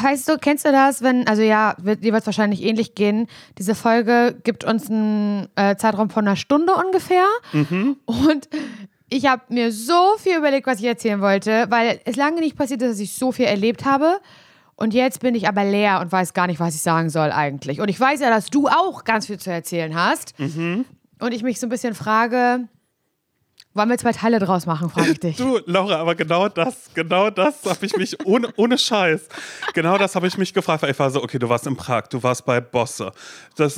weißt du, kennst du das, wenn, also ja, dir wird es wahrscheinlich ähnlich gehen, diese Folge gibt uns einen Zeitraum von einer Stunde ungefähr und ich habe mir so viel überlegt, was ich erzählen wollte, weil es lange nicht passiert ist, dass ich so viel erlebt habe und jetzt bin ich aber leer und weiß gar nicht, was ich sagen soll eigentlich. Und ich weiß ja, dass du auch ganz viel zu erzählen hast und ich mich so ein bisschen frage... Wollen wir 2 Teile draus machen, frage ich dich. Du, Laura, aber genau das habe ich mich, ohne Scheiß, genau das habe ich mich gefragt, weil ich war so, okay, du warst in Prag, du warst bei Bosse, es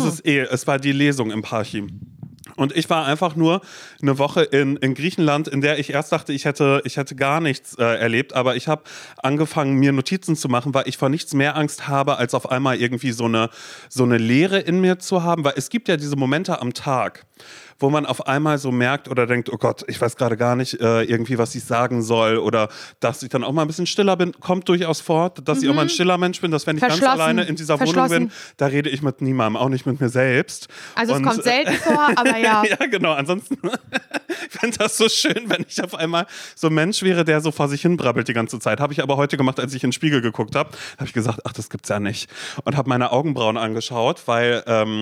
war die Lesung im Parchim. Und ich war einfach nur eine Woche in Griechenland, in der ich erst dachte, ich hätte gar nichts erlebt, aber ich habe angefangen, mir Notizen zu machen, weil ich vor nichts mehr Angst habe, als auf einmal irgendwie so eine Leere in mir zu haben, weil es gibt ja diese Momente am Tag, wo man auf einmal so merkt oder denkt, oh Gott, ich weiß gerade gar nicht irgendwie, was ich sagen soll oder dass ich dann auch mal ein bisschen stiller bin, kommt durchaus vor, dass ich auch mal ein stiller Mensch bin, dass wenn ich ganz alleine in dieser Wohnung bin, da rede ich mit niemandem, auch nicht mit mir selbst. Also es kommt selten vor, aber ja. Ja, genau, ansonsten ich fände das so schön, wenn ich auf einmal so ein Mensch wäre, der so vor sich hin brabbelt die ganze Zeit. Habe ich aber heute gemacht, als ich in den Spiegel geguckt habe, habe ich gesagt, ach, das gibt's ja nicht. Und habe meine Augenbrauen angeschaut, weil,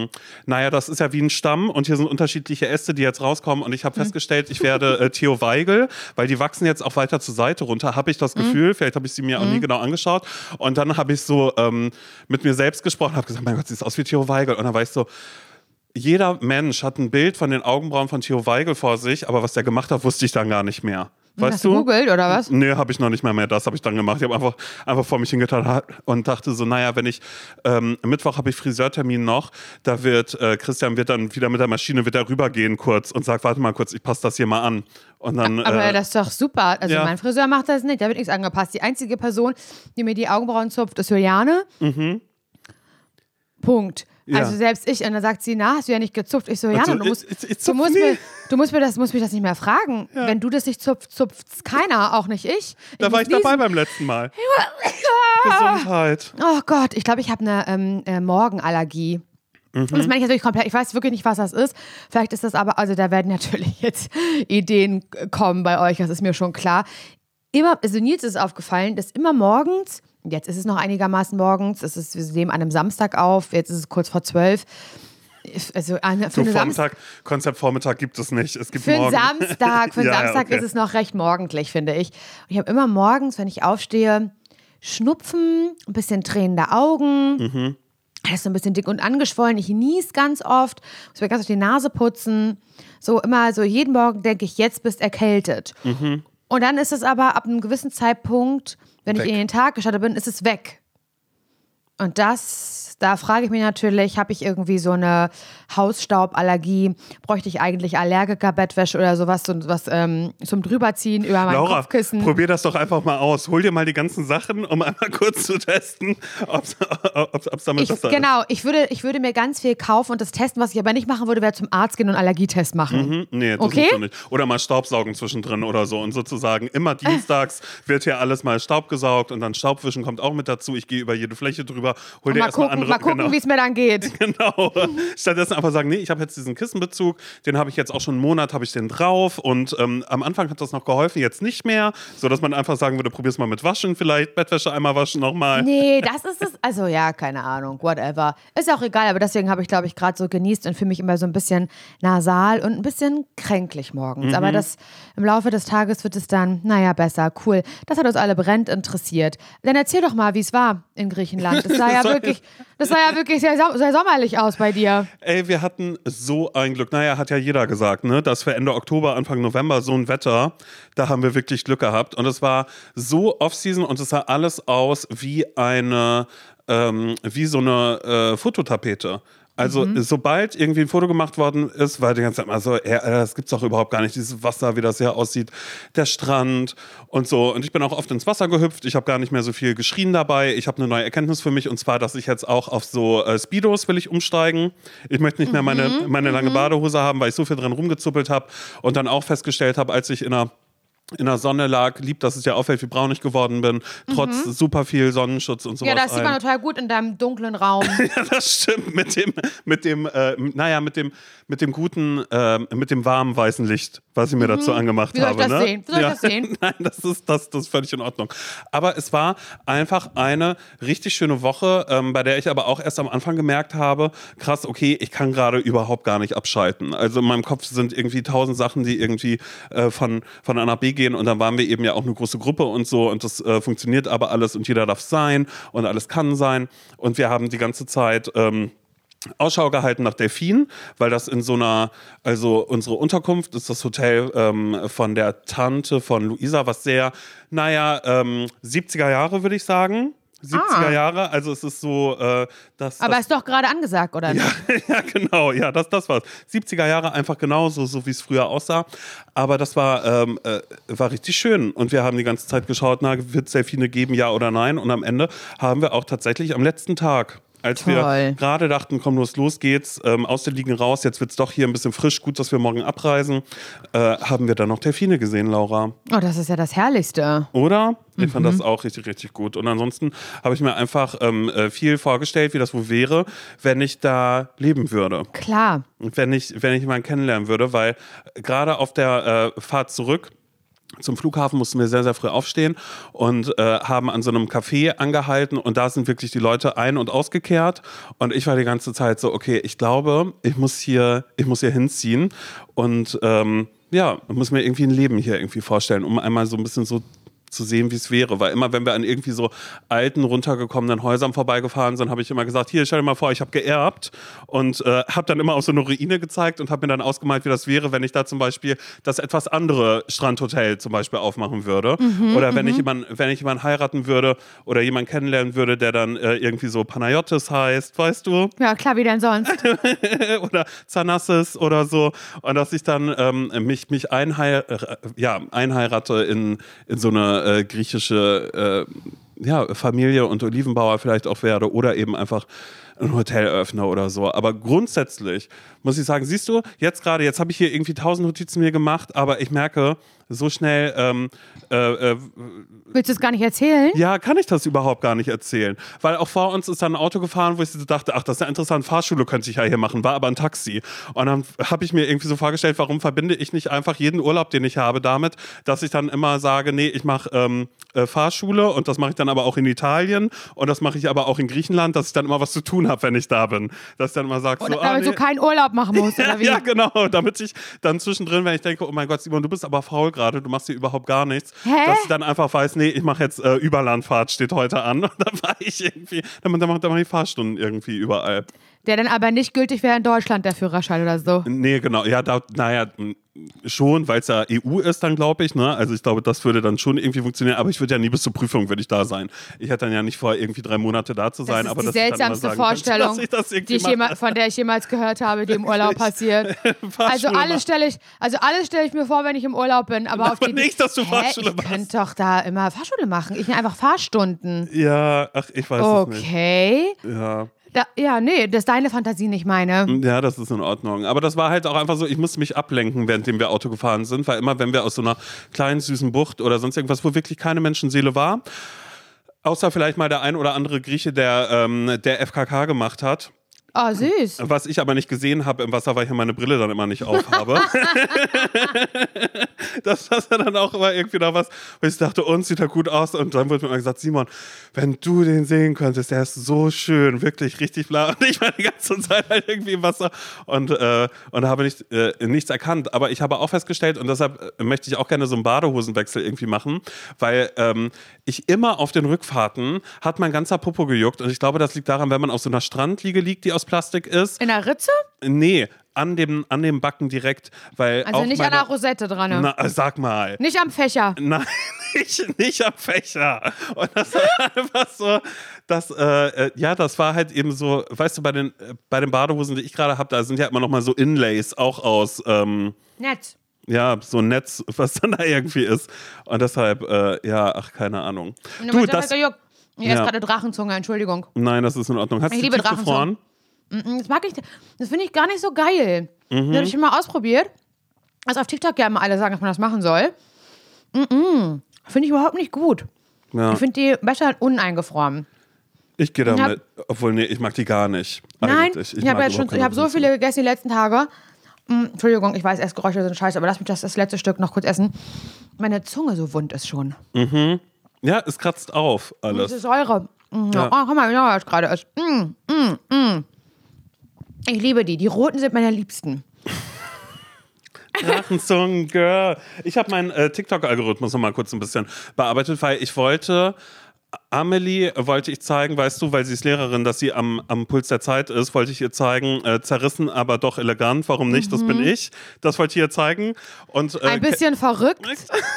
das ist ja wie ein Stamm und hier sind unterschiedliche Äste, die jetzt rauskommen und ich habe festgestellt, ich werde Theo Weigel, weil die wachsen jetzt auch weiter zur Seite runter, habe ich das Gefühl, vielleicht habe ich sie mir auch nie genau angeschaut und dann habe ich so mit mir selbst gesprochen, habe gesagt, mein Gott, sieht aus wie Theo Weigel und dann war ich so, jeder Mensch hat ein Bild von den Augenbrauen von Theo Weigel vor sich, aber was der gemacht hat, wusste ich dann gar nicht mehr. Weißt hast du gegoogelt oder was? Nee, habe ich noch nicht mehr. Das habe ich dann gemacht. Ich habe einfach vor mich hingetan und dachte so, naja, wenn ich Mittwoch habe ich Friseurtermin noch, da wird Christian wird dann wieder mit der Maschine wieder rübergehen kurz und sagt, warte mal kurz, ich passe das hier mal an. Und dann, aber das ist doch super. Also mein Friseur macht das nicht, da wird nichts angepasst. Die einzige Person, die mir die Augenbrauen zupft, ist Juliane. Punkt. Ja. Also selbst ich, und dann sagt sie, na, hast du ja nicht gezupft. Ich so, ja, du musst mich das nicht mehr fragen. Ja. Wenn du das nicht zupfst, zupft's keiner, auch nicht ich. Da war ich dabei beim letzten Mal. Gesundheit. Oh Gott, ich glaube, ich habe eine Morgenallergie. Und das meine ich natürlich komplett, ich weiß wirklich nicht, was das ist. Vielleicht ist das aber, also da werden natürlich jetzt Ideen kommen bei euch, das ist mir schon klar. Also Nils ist aufgefallen, dass immer morgens, jetzt ist es noch einigermaßen morgens, wir nehmen an einem Samstag auf, jetzt ist es kurz vor 12. Also Konzept Vormittag gibt es nicht. Es gibt für morgen. Samstag ist es noch recht morgendlich, finde ich. Und ich habe immer morgens, wenn ich aufstehe, Schnupfen, ein bisschen tränende Augen, alles so ein bisschen dick und angeschwollen. Ich nies ganz oft, muss mir ganz auf die Nase putzen. So immer so jeden Morgen denke ich, jetzt bist erkältet. Und dann ist es aber ab einem gewissen Zeitpunkt, wenn ich in den Tag gestartet bin, ist es weg. Und da frage ich mich natürlich, habe ich irgendwie so eine Hausstauballergie? Bräuchte ich eigentlich Allergiker-Bettwäsche oder sowas zum Drüberziehen über mein Kopfkissen? Laura, probier das doch einfach mal aus. Hol dir mal die ganzen Sachen, um einmal kurz zu testen, ob's damit was ist. Genau, ich würde mir ganz viel kaufen und das testen. Was ich aber nicht machen würde, wäre zum Arzt gehen und einen Allergietest machen. Nee, das musst du nicht. Oder mal Staubsaugen zwischendrin oder so. Und sozusagen immer dienstags wird hier alles mal Staub gesaugt und dann Staubwischen kommt auch mit dazu. Ich gehe über jede Fläche drüber, hol dir erstmal andere. Mal gucken, wie es mir dann geht. Genau. Stattdessen einfach sagen, nee, ich habe jetzt diesen Kissenbezug, den habe ich jetzt auch schon einen Monat, habe ich den drauf und am Anfang hat das noch geholfen, jetzt nicht mehr, sodass man einfach sagen würde, probier's mal mit Waschen vielleicht, Bettwäsche einmal waschen nochmal. Nee, das ist es, also ja, keine Ahnung, whatever. Ist auch egal, aber deswegen habe ich, glaube ich, gerade so genießt und fühle mich immer so ein bisschen nasal und ein bisschen kränklich morgens. Aber im Laufe des Tages wird es dann, naja, besser, cool. Das hat uns alle brennend interessiert. Dann erzähl doch mal, wie es war in Griechenland. Das sah ja wirklich sehr sommerlich aus bei dir. Ey, wir hatten so ein Glück. Naja, hat ja jeder gesagt, ne? Dass für Ende Oktober, Anfang November so ein Wetter, da haben wir wirklich Glück gehabt. Und es war so Off-Season und es sah alles aus wie so eine Fototapete. Also sobald irgendwie ein Foto gemacht worden ist, war die ganze Zeit mal so, das gibt's doch überhaupt gar nicht, dieses Wasser, wie das hier aussieht, der Strand und so. Und ich bin auch oft ins Wasser gehüpft, ich habe gar nicht mehr so viel geschrien dabei. Ich habe eine neue Erkenntnis für mich und zwar, dass ich jetzt auch auf so Speedos will ich umsteigen. Ich möchte nicht mehr meine lange Badehose haben, weil ich so viel dran rumgezuppelt habe und dann auch festgestellt habe, als ich in einer in der Sonne lag, lieb, dass es dir auffällt, wie braun ich geworden bin, trotz super viel Sonnenschutz und sowas. Ja, das sieht man total gut in deinem dunklen Raum. Ja, das stimmt, mit dem guten, mit dem warmen weißen Licht, was ich mir dazu angemacht habe. Wie soll ich das sehen? Nein, das ist völlig in Ordnung. Aber es war einfach eine richtig schöne Woche, bei der ich aber auch erst am Anfang gemerkt habe, krass, okay, ich kann gerade überhaupt gar nicht abschalten. Also in meinem Kopf sind irgendwie 1000 Sachen, die irgendwie von A nach B gehen und dann waren wir eben ja auch eine große Gruppe und so und das funktioniert aber alles und jeder darf sein und alles kann sein und wir haben die ganze Zeit Ausschau gehalten nach Delfinen, weil das in so einer, also unsere Unterkunft ist das Hotel von der Tante von Luisa, was sehr, 70er Jahre würde ich sagen. 70er Jahre, also es ist so, Aber ist doch gerade angesagt, oder nicht? Ja, genau, ja, das war's. 70er Jahre einfach genauso, so wie es früher aussah. Aber das war richtig schön. Und wir haben die ganze Zeit geschaut, wird es Delfine geben, ja oder nein? Und am Ende haben wir auch tatsächlich am letzten Tag, als wir gerade dachten, komm, los geht's, aus der Liegen raus, jetzt wird's doch hier ein bisschen frisch, gut, dass wir morgen abreisen, haben wir dann noch Delfine gesehen, Laura. Oh, das ist ja das Herrlichste. Oder? Ich fand das auch richtig, richtig gut. Und ansonsten habe ich mir einfach viel vorgestellt, wie das wohl wäre, wenn ich da leben würde. Klar. Und wenn ich jemanden kennenlernen würde, weil gerade auf der Fahrt zurück zum Flughafen mussten wir sehr, sehr früh aufstehen und haben an so einem Café angehalten und da sind wirklich die Leute ein- und ausgekehrt und ich war die ganze Zeit so, okay, ich glaube, ich muss hier hinziehen und muss mir irgendwie ein Leben hier irgendwie vorstellen, um einmal so ein bisschen so zu sehen, wie es wäre. Weil immer, wenn wir an irgendwie so alten, runtergekommenen Häusern vorbeigefahren sind, habe ich immer gesagt, hier, stell dir mal vor, ich habe geerbt und habe dann immer auf so eine Ruine gezeigt und habe mir dann ausgemalt, wie das wäre, wenn ich da zum Beispiel das etwas andere Strandhotel zum Beispiel aufmachen würde. Oder wenn ich jemanden heiraten würde oder jemanden kennenlernen würde, der dann irgendwie so Panayotis heißt, weißt du? Ja, klar, wie denn sonst? Oder Zanassis oder so. Und dass ich dann mich einheirate in so eine griechische Familie und Olivenbauer vielleicht auch werde oder eben einfach ein Hotelöffner oder so. Aber grundsätzlich muss ich sagen, siehst du, jetzt habe ich hier irgendwie 1000 Notizen mir gemacht, aber ich merke, so schnell willst du es gar nicht erzählen? Ja, kann ich das überhaupt gar nicht erzählen. Weil auch vor uns ist dann ein Auto gefahren, wo ich so dachte, ach, das ist ja interessant, Fahrschule könnte ich ja hier machen, war aber ein Taxi. Und dann habe ich mir irgendwie so vorgestellt, warum verbinde ich nicht einfach jeden Urlaub, den ich habe, damit, dass ich dann immer sage, nee, ich mache Fahrschule und das mache ich dann aber auch in Italien und das mache ich aber auch in Griechenland, dass ich dann immer was zu tun habe, wenn ich da bin. Dass ich dann immer sage, so, damit du keinen Urlaub machen musst, oder wie? Ja, genau, damit ich dann zwischendrin, wenn ich denke, oh mein Gott, Simon, du bist aber faul gerade, du machst hier überhaupt gar nichts, dass ich dann einfach weiß, nee, ich mache jetzt Überlandfahrt, steht heute an. Und dann war ich irgendwie, dann mache ich Fahrstunden irgendwie überall. Der dann aber nicht gültig wäre in Deutschland, der Führerschein oder so. Nee, genau. Ja, schon, weil es ja EU ist dann, glaube ich. Ne? Also ich glaube, das würde dann schon irgendwie funktionieren. Aber ich würde ja nie bis zur Prüfung würde ich da sein. Ich hätte dann ja nicht vor, irgendwie 3 Monate da zu sein. Das ist die seltsamste Vorstellung, von der ich jemals gehört habe, die im Urlaub passiert. Also alles stelle ich mir vor, wenn ich im Urlaub bin. Aber nicht, dass du Fahrschule machst. Ich könnte doch da immer Fahrschule machen. Ich nehme einfach Fahrstunden. Ja, ach, ich weiß es nicht. Okay. Ja. Nee, das ist deine Fantasie, nicht meine. Ja, das ist in Ordnung. Aber das war halt auch einfach so, ich musste mich ablenken, währenddem wir Auto gefahren sind, weil immer, wenn wir aus so einer kleinen, süßen Bucht oder sonst irgendwas, wo wirklich keine Menschenseele war, außer vielleicht mal der ein oder andere Grieche, der FKK gemacht hat. Oh, süß. Was ich aber nicht gesehen habe im Wasser, weil ich ja meine Brille dann immer nicht aufhabe. Das war dann auch immer irgendwie noch was, wo ich dachte, uns sieht er gut aus. Und dann wurde mir immer gesagt, Simon, wenn du den sehen könntest, der ist so schön, wirklich richtig blau. Und ich war die ganze Zeit halt irgendwie im Wasser und habe nichts erkannt. Aber ich habe auch festgestellt, und deshalb möchte ich auch gerne so einen Badehosenwechsel irgendwie machen, weil ich immer auf den Rückfahrten hat mein ganzer Popo gejuckt. Und ich glaube, das liegt daran, wenn man auf so einer Strandliege liegt, die aus Plastik ist. In der Ritze? Nee, an dem Backen direkt. Weil also nicht an der Rosette dran. Na, sag mal. Nicht am Fächer. Nein, nicht am Fächer. Und das war einfach so, das war halt eben so, weißt du, bei den Badehosen, die ich gerade habe, da sind ja immer noch mal so Inlays, auch aus Netz. Ja, so ein Netz, was dann da irgendwie ist. Und deshalb, keine Ahnung. Du, das... Ich esse gerade Drachenzunge, Entschuldigung. Nein, das ist in Ordnung. Hast du die gefroren? Das mag ich, das finde ich gar nicht so geil. Das habe ich schon mal ausprobiert. Also auf TikTok ja immer alle sagen, dass man das machen soll. Finde ich überhaupt nicht gut. Ja. Ich finde die besser uneingefroren. Ich gehe damit, obwohl, nee, ich mag die gar nicht. Nein, eigentlich. ich habe so viele gegessen die letzten Tage. Entschuldigung, ich weiß, Essgeräusche sind scheiße, aber lass mich das letzte Stück noch kurz essen. Meine Zunge so wund ist schon. Mhm. Ja, es kratzt auf alles. Diese Säure. Ja. Oh, guck mal, wie das gerade ist. Ich liebe die. Die roten sind meine Liebsten. Drachenzungen, Girl. Ich habe meinen TikTok-Algorithmus noch mal kurz ein bisschen bearbeitet, weil ich wollte Amelie zeigen, weißt du, weil sie ist Lehrerin, dass sie am Puls der Zeit ist, wollte ich ihr zeigen, zerrissen, aber doch elegant, warum nicht, das bin ich. Das wollte ich ihr zeigen. Und, ein bisschen verrückt.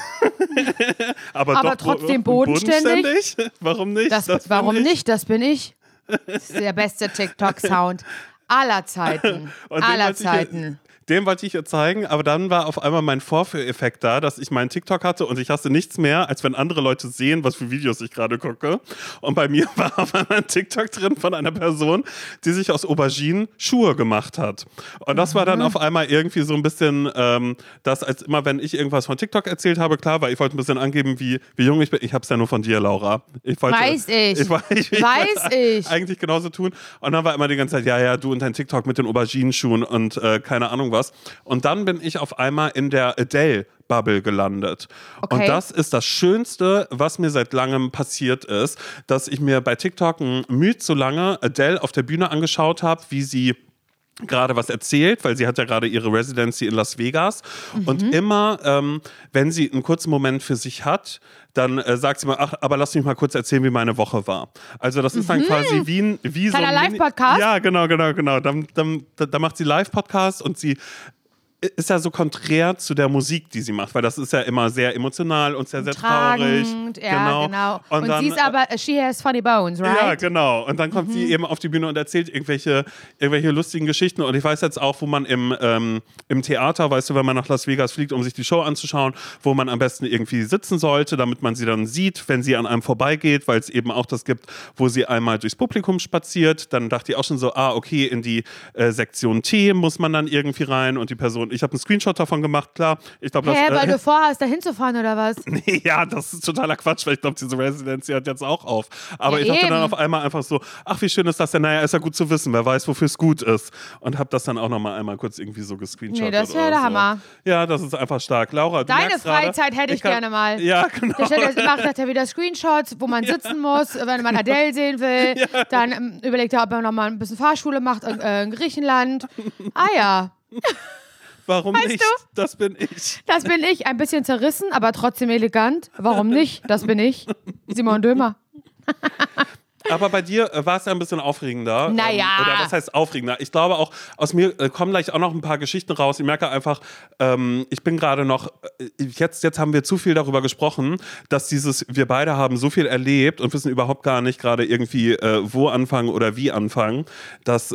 aber trotzdem bodenständig. Warum nicht? Warum nicht, das bin ich. Das ist der beste TikTok-Sound aller Zeiten. Aller Zeiten. Den wollte ich ihr zeigen, aber dann war auf einmal mein Vorführeffekt da, dass ich meinen TikTok hatte und ich hasse nichts mehr, als wenn andere Leute sehen, was für Videos ich gerade gucke. Und bei mir war auf einmal ein TikTok drin von einer Person, die sich aus Auberginen Schuhe gemacht hat. Und das war dann auf einmal irgendwie so ein bisschen das, als immer, wenn ich irgendwas von TikTok erzählt habe, klar, weil ich wollte ein bisschen angeben, wie jung ich bin. Ich habe es ja nur von dir, Laura. Weiß ich wollte eigentlich genauso tun. Und dann war immer die ganze Zeit, ja, du und dein TikTok mit den Auberginenschuhen und keine Ahnung was. Und dann bin ich auf einmal in der Adele-Bubble gelandet. Okay. Und das ist das Schönste, was mir seit langem passiert ist, dass ich mir bei TikTok zu lange Adele auf der Bühne angeschaut habe, wie sie gerade was erzählt, weil sie hat ja gerade ihre Residency in Las Vegas. Und immer, wenn sie einen kurzen Moment für sich hat, dann sagt sie mal, ach, aber lass mich mal kurz erzählen, wie meine Woche war. Also das ist dann quasi wie so ein Live-Podcast? Ja, genau. Da macht sie Live-Podcast und sie ist ja so konträr zu der Musik, die sie macht, weil das ist ja immer sehr emotional und sehr traurig. Ja, genau. Und dann, sie ist aber, she has funny bones, right? Ja, genau. Und dann kommt sie eben auf die Bühne und erzählt irgendwelche lustigen Geschichten. Und ich weiß jetzt auch, wo man im Theater, weißt du, wenn man nach Las Vegas fliegt, um sich die Show anzuschauen, wo man am besten irgendwie sitzen sollte, damit man sie dann sieht, wenn sie an einem vorbeigeht, weil es eben auch das gibt, wo sie einmal durchs Publikum spaziert. Dann dachte ich auch schon so, okay, in die Sektion T muss man dann irgendwie rein und die Person, ich habe einen Screenshot davon gemacht, klar. Ich glaub, weil du vorhast, da hinzufahren oder was? Nee, ja, das ist totaler Quatsch, weil ich glaube, diese Residency hört jetzt auch auf. Aber ich dachte dann auf einmal einfach so, ach, wie schön ist das denn? Naja, ist ja gut zu wissen, wer weiß, wofür es gut ist. Und habe das dann auch nochmal einmal kurz irgendwie so gescreenshottet. Nee, das wäre der Hammer. Ja, das ist einfach stark. Laura, du Deine Freizeit hätte ich gerne mal. Ja, genau. Der macht ja wieder Screenshots, wo man sitzen muss, wenn man Adele sehen will. Ja. Dann überlegt er, ob er nochmal ein bisschen Fahrschule macht in Griechenland. Ah ja. Warum nicht? Das bin ich. Das bin ich. Ein bisschen zerrissen, aber trotzdem elegant. Warum nicht? Das bin ich. Simon Dömer. Aber bei dir war es ja ein bisschen aufregender. Naja. Oder was heißt aufregender? Ich glaube auch, aus mir kommen gleich auch noch ein paar Geschichten raus. Ich merke einfach, ich bin gerade noch, jetzt haben wir zu viel darüber gesprochen, dass wir beide haben so viel erlebt und wissen überhaupt gar nicht gerade irgendwie, wo anfangen oder wie anfangen, dass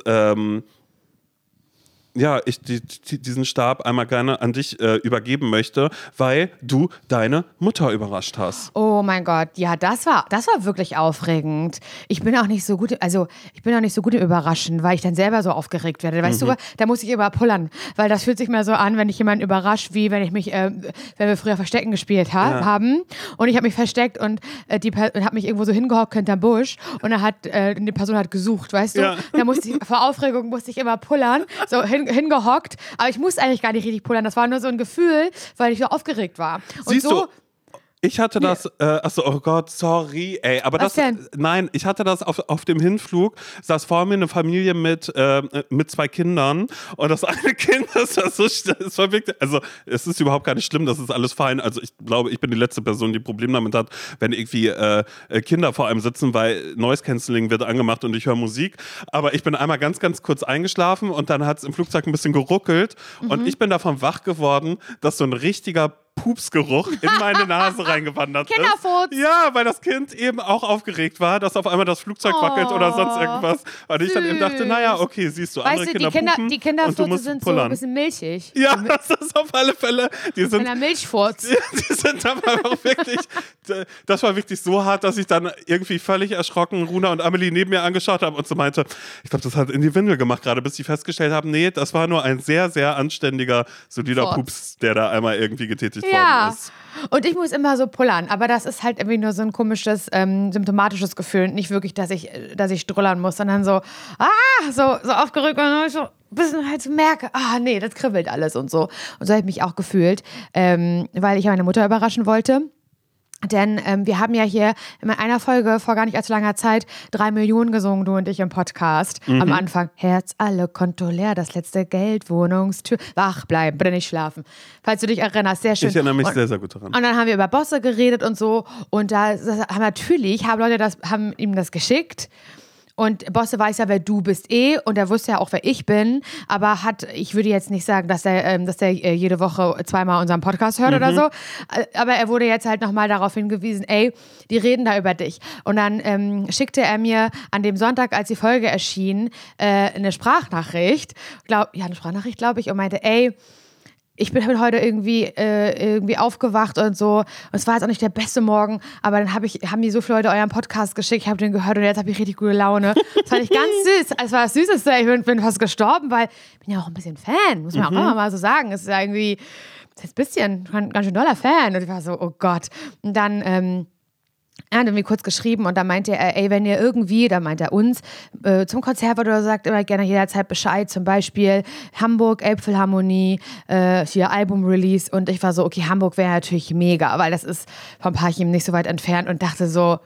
ich diesen Stab einmal gerne an dich übergeben möchte, weil du deine Mutter überrascht hast. Oh mein Gott, ja, das war wirklich aufregend. Ich bin auch nicht so gut im Überraschen, weil ich dann selber so aufgeregt werde. Weißt du, da muss ich immer pullern, weil das fühlt sich mal so an, wenn ich jemanden überrasche, wie wenn wir früher Verstecken gespielt haben und ich habe mich versteckt und habe mich irgendwo so hingehockt hinterm Busch und die Person hat gesucht, weißt du? Ja. Vor Aufregung musste ich immer pullern, so hingehockt, aber ich musste eigentlich gar nicht richtig pullern. Das war nur so ein Gefühl, weil ich so aufgeregt war. Und siehst du, ich hatte das, oh Gott, sorry, ey, aber was denn? Nein, ich hatte das auf dem Hinflug, saß vor mir eine Familie mit 2 Kindern und das eine Kind, das war wirklich, also es ist überhaupt gar nicht schlimm, das ist alles fein, also ich glaube, ich bin die letzte Person, die Probleme damit hat, wenn irgendwie Kinder vor einem sitzen, weil Noise Cancelling wird angemacht und ich höre Musik, aber ich bin einmal ganz, ganz kurz eingeschlafen und dann hat es im Flugzeug ein bisschen geruckelt und ich bin davon wach geworden, dass so ein richtiger Pupsgeruch in meine Nase reingewandert ist. Kinderfurz. Ja, weil das Kind eben auch aufgeregt war, dass auf einmal das Flugzeug wackelt oder sonst irgendwas. Und ich dann eben dachte, naja, okay, siehst du, andere Kinder pupen die Kinderfurze sind so ein bisschen milchig. Ja, das ist auf alle Fälle. Ein Milchfurz. Die sind aber auch wirklich, das war wirklich so hart, dass ich dann irgendwie völlig erschrocken Runa und Amelie neben mir angeschaut habe und so meinte, ich glaube, das hat in die Windel gemacht gerade, bis sie festgestellt haben, nee, das war nur ein sehr, sehr anständiger, solider Pups, der da einmal irgendwie getätigt Ja. worden ist. Und ich muss immer so pullern, aber das ist halt irgendwie nur so ein komisches, symptomatisches Gefühl. Nicht wirklich, dass ich strullern muss, sondern so aufgeregt und so ein bisschen halt so merke, nee, das kribbelt alles und so. Und so habe ich mich auch gefühlt, weil ich meine Mutter überraschen wollte. Denn wir haben ja hier in einer Folge vor gar nicht allzu langer Zeit 3 Millionen gesungen, du und ich im Podcast. Am Anfang, Herz, alle, Konto leer, das letzte Geld, Wohnungstür, wach bleiben, bitte nicht schlafen. Falls du dich erinnerst, sehr schön. Ich erinnere mich sehr, sehr gut daran. Und dann haben wir über Bosse geredet und so. Und haben Leute haben ihm das geschickt. Und Bosse weiß ja, wer du bist und er wusste ja auch, wer ich bin, aber ich würde jetzt nicht sagen, dass er jede Woche 2-mal unseren Podcast hört oder so, aber er wurde jetzt halt nochmal darauf hingewiesen, die reden da über dich. Und dann schickte er mir an dem Sonntag, als die Folge erschien, eine Sprachnachricht, glaube ich, und meinte, ich bin heute irgendwie aufgewacht und so. Und es war jetzt auch nicht der beste Morgen, aber dann haben mir so viele Leute euren Podcast geschickt, ich habe den gehört und jetzt habe ich richtig gute Laune. Das fand ich ganz süß. Es war das Süßeste. Ich bin fast gestorben, weil ich bin ja auch ein bisschen Fan, muss man auch immer mal so sagen. Es ist ja irgendwie, das ist ein bisschen, ganz schön doller Fan. Und ich war so, oh Gott. Und dann er hat irgendwie kurz geschrieben und dann meinte er, wenn ihr irgendwie, da meint er uns, zum Konzert oder sagt immer gerne jederzeit Bescheid, zum Beispiel Hamburg, Elbphilharmonie, hier Album-Release und ich war so, okay, Hamburg wäre natürlich mega, weil das ist vom Parchim nicht so weit entfernt und dachte so,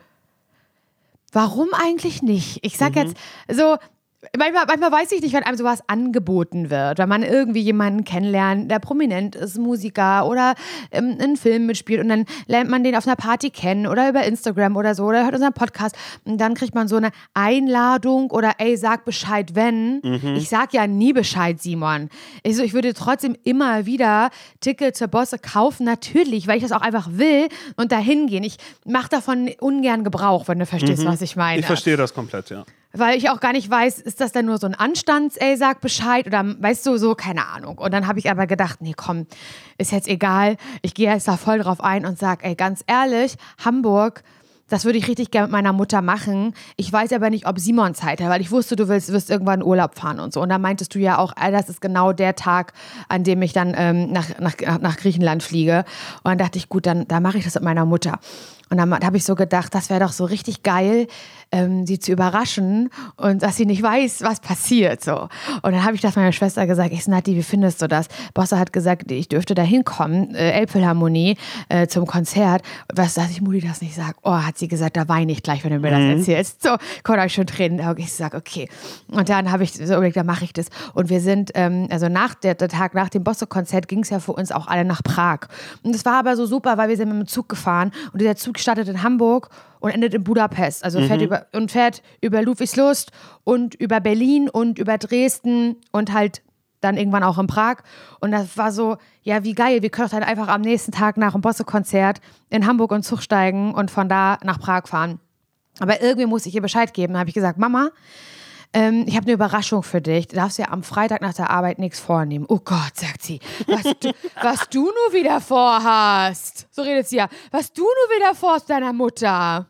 warum eigentlich nicht? Ich sag jetzt so, manchmal weiß ich nicht, wenn einem sowas angeboten wird, wenn man irgendwie jemanden kennenlernt, der prominent ist, Musiker oder einen Film mitspielt und dann lernt man den auf einer Party kennen oder über Instagram oder so oder hört unseren Podcast und dann kriegt man so eine Einladung oder sag Bescheid, wenn. Ich sag ja nie Bescheid, Simon. Ich würde trotzdem immer wieder Tickets für Bosse kaufen, natürlich, weil ich das auch einfach will und dahin gehen. Ich mache davon ungern Gebrauch, wenn du verstehst, was ich meine. Ich verstehe das komplett, ja. Weil ich auch gar nicht weiß, ist das denn nur so ein sag Bescheid oder weißt du, so, keine Ahnung. Und dann habe ich aber gedacht, nee, komm, ist jetzt egal. Ich gehe jetzt da voll drauf ein und sag, ganz ehrlich, Hamburg, das würde ich richtig gerne mit meiner Mutter machen. Ich weiß aber nicht, ob Simon Zeit hat, weil ich wusste, du wirst irgendwann in Urlaub fahren und so. Und dann meintest du ja auch, das ist genau der Tag, an dem ich dann nach Griechenland fliege. Und dann dachte ich, gut, dann mache ich das mit meiner Mutter. Und dann habe ich so gedacht, das wäre doch so richtig geil, sie zu überraschen und dass sie nicht weiß, was passiert. So. Und dann habe ich das meiner Schwester gesagt, Nati, wie findest du das? Bosse hat gesagt, ich dürfte da hinkommen, Elbphilharmonie, zum Konzert. Was, dass ich Mutti das nicht sage? Oh, hat sie gesagt, da weine ich gleich, wenn du mir das erzählst. So, konnte euch schon Tränen. Ich sage, okay. Und dann habe ich so überlegt, dann mache ich das. Und wir sind, der Tag nach dem Bosse-Konzert ging es ja für uns auch alle nach Prag. Und es war aber so super, weil wir sind mit dem Zug gefahren und dieser Zug startet in Hamburg und endet in Budapest. Also fährt über Ludwigslust und über Berlin und über Dresden und halt dann irgendwann auch in Prag. Und das war so, ja, wie geil. Wir können dann einfach am nächsten Tag nach dem Bosse-Konzert in Hamburg in den Zug steigen und von da nach Prag fahren. Aber irgendwie muss ich ihr Bescheid geben. Da habe ich gesagt, Mama, ich habe eine Überraschung für dich. Du darfst ja am Freitag nach der Arbeit nichts vornehmen. Oh Gott, sagt sie, was du nur wieder vorhast. So redet sie ja. Was du nur wieder vorhast deiner Mutter.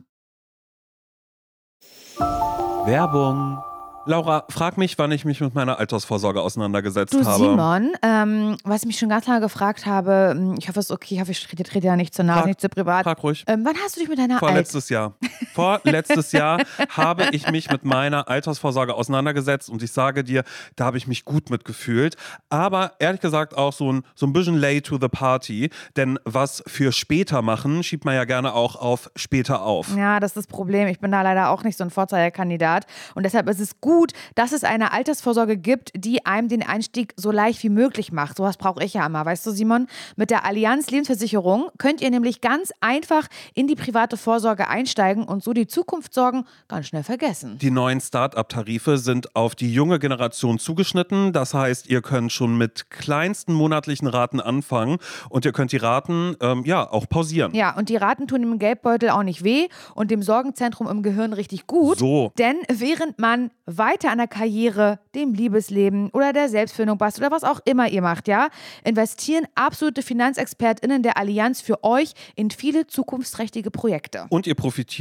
Werbung. Laura, frag mich, wann ich mich mit meiner Altersvorsorge auseinandergesetzt habe. Simon, was ich mich schon ganz lange gefragt habe, ich hoffe, es ist okay, ich hoffe, ich trete ja nicht zu nahe, nicht zu privat. Frag ruhig. Wann hast du dich mit deiner Vorletztes Jahr habe ich mich mit meiner Altersvorsorge auseinandergesetzt und ich sage dir, da habe ich mich gut mitgefühlt. Aber ehrlich gesagt auch so ein bisschen late to the party, denn was für später machen, schiebt man ja gerne auch auf später auf. Ja, das ist das Problem. Ich bin da leider auch nicht so ein Vorzeigekandidat und deshalb ist es gut, dass es eine Altersvorsorge gibt, die einem den Einstieg so leicht wie möglich macht. Sowas brauche ich ja immer, weißt du, Simon? Mit der Allianz Lebensversicherung könnt ihr nämlich ganz einfach in die private Vorsorge einsteigen und so die Zukunftssorgen ganz schnell vergessen. Die neuen Start-up-Tarife sind auf die junge Generation zugeschnitten. Das heißt, ihr könnt schon mit kleinsten monatlichen Raten anfangen und ihr könnt die Raten auch pausieren. Ja, und die Raten tun im Geldbeutel auch nicht weh und dem Sorgenzentrum im Gehirn richtig gut. So. Denn während man weiter an der Karriere, dem Liebesleben oder der Selbstfindung bastelt oder was auch immer ihr macht, ja, investieren absolute FinanzexpertInnen der Allianz für euch in viele zukunftsträchtige Projekte. Und ihr profitiert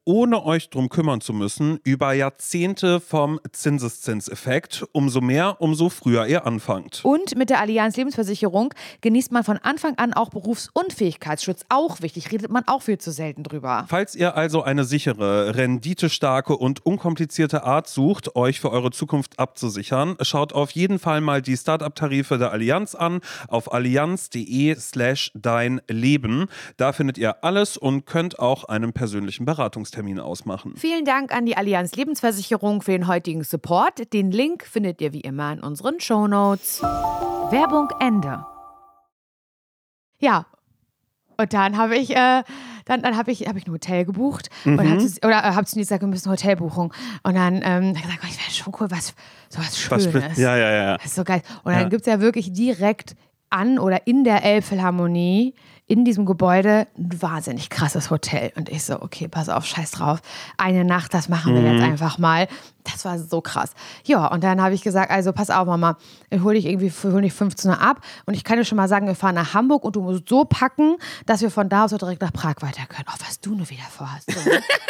ohne euch drum kümmern zu müssen, über Jahrzehnte vom Zinseszinseffekt. Umso mehr, umso früher ihr anfangt. Und mit der Allianz Lebensversicherung genießt man von Anfang an auch Berufsunfähigkeitsschutz. Auch wichtig, redet man auch viel zu selten drüber. Falls ihr also eine sichere, renditestarke und unkomplizierte Art sucht, euch für eure Zukunft abzusichern, schaut auf jeden Fall mal die Start-up-Tarife der Allianz an auf allianz.de/deinleben. Da findet ihr alles und könnt auch einen persönlichen Beratungstermin ausmachen. Vielen Dank an die Allianz Lebensversicherung für den heutigen Support. Den Link findet ihr wie immer in unseren Shownotes. Werbung Ende. Ja, und dann habe ich, hab ich ein Hotel gebucht und habe zu mir gesagt, wir müssen eine Hotelbuchung. Und dann habe ich gesagt, ich wäre schon cool, sowas Schönes. Ja. Das ist so geil. Und dann gibt es ja wirklich direkt an oder in der Elbphilharmonie, in diesem Gebäude, ein wahnsinnig krasses Hotel. Und ich so, okay, pass auf, scheiß drauf. Eine Nacht, das machen wir jetzt einfach mal. Das war so krass. Ja, und dann habe ich gesagt, also pass auf, Mama, ich hole dich 15 Uhr ab und ich kann dir schon mal sagen, wir fahren nach Hamburg und du musst so packen, dass wir von da aus direkt nach Prag weiter können. Oh, was du nur wieder vorhast. Ich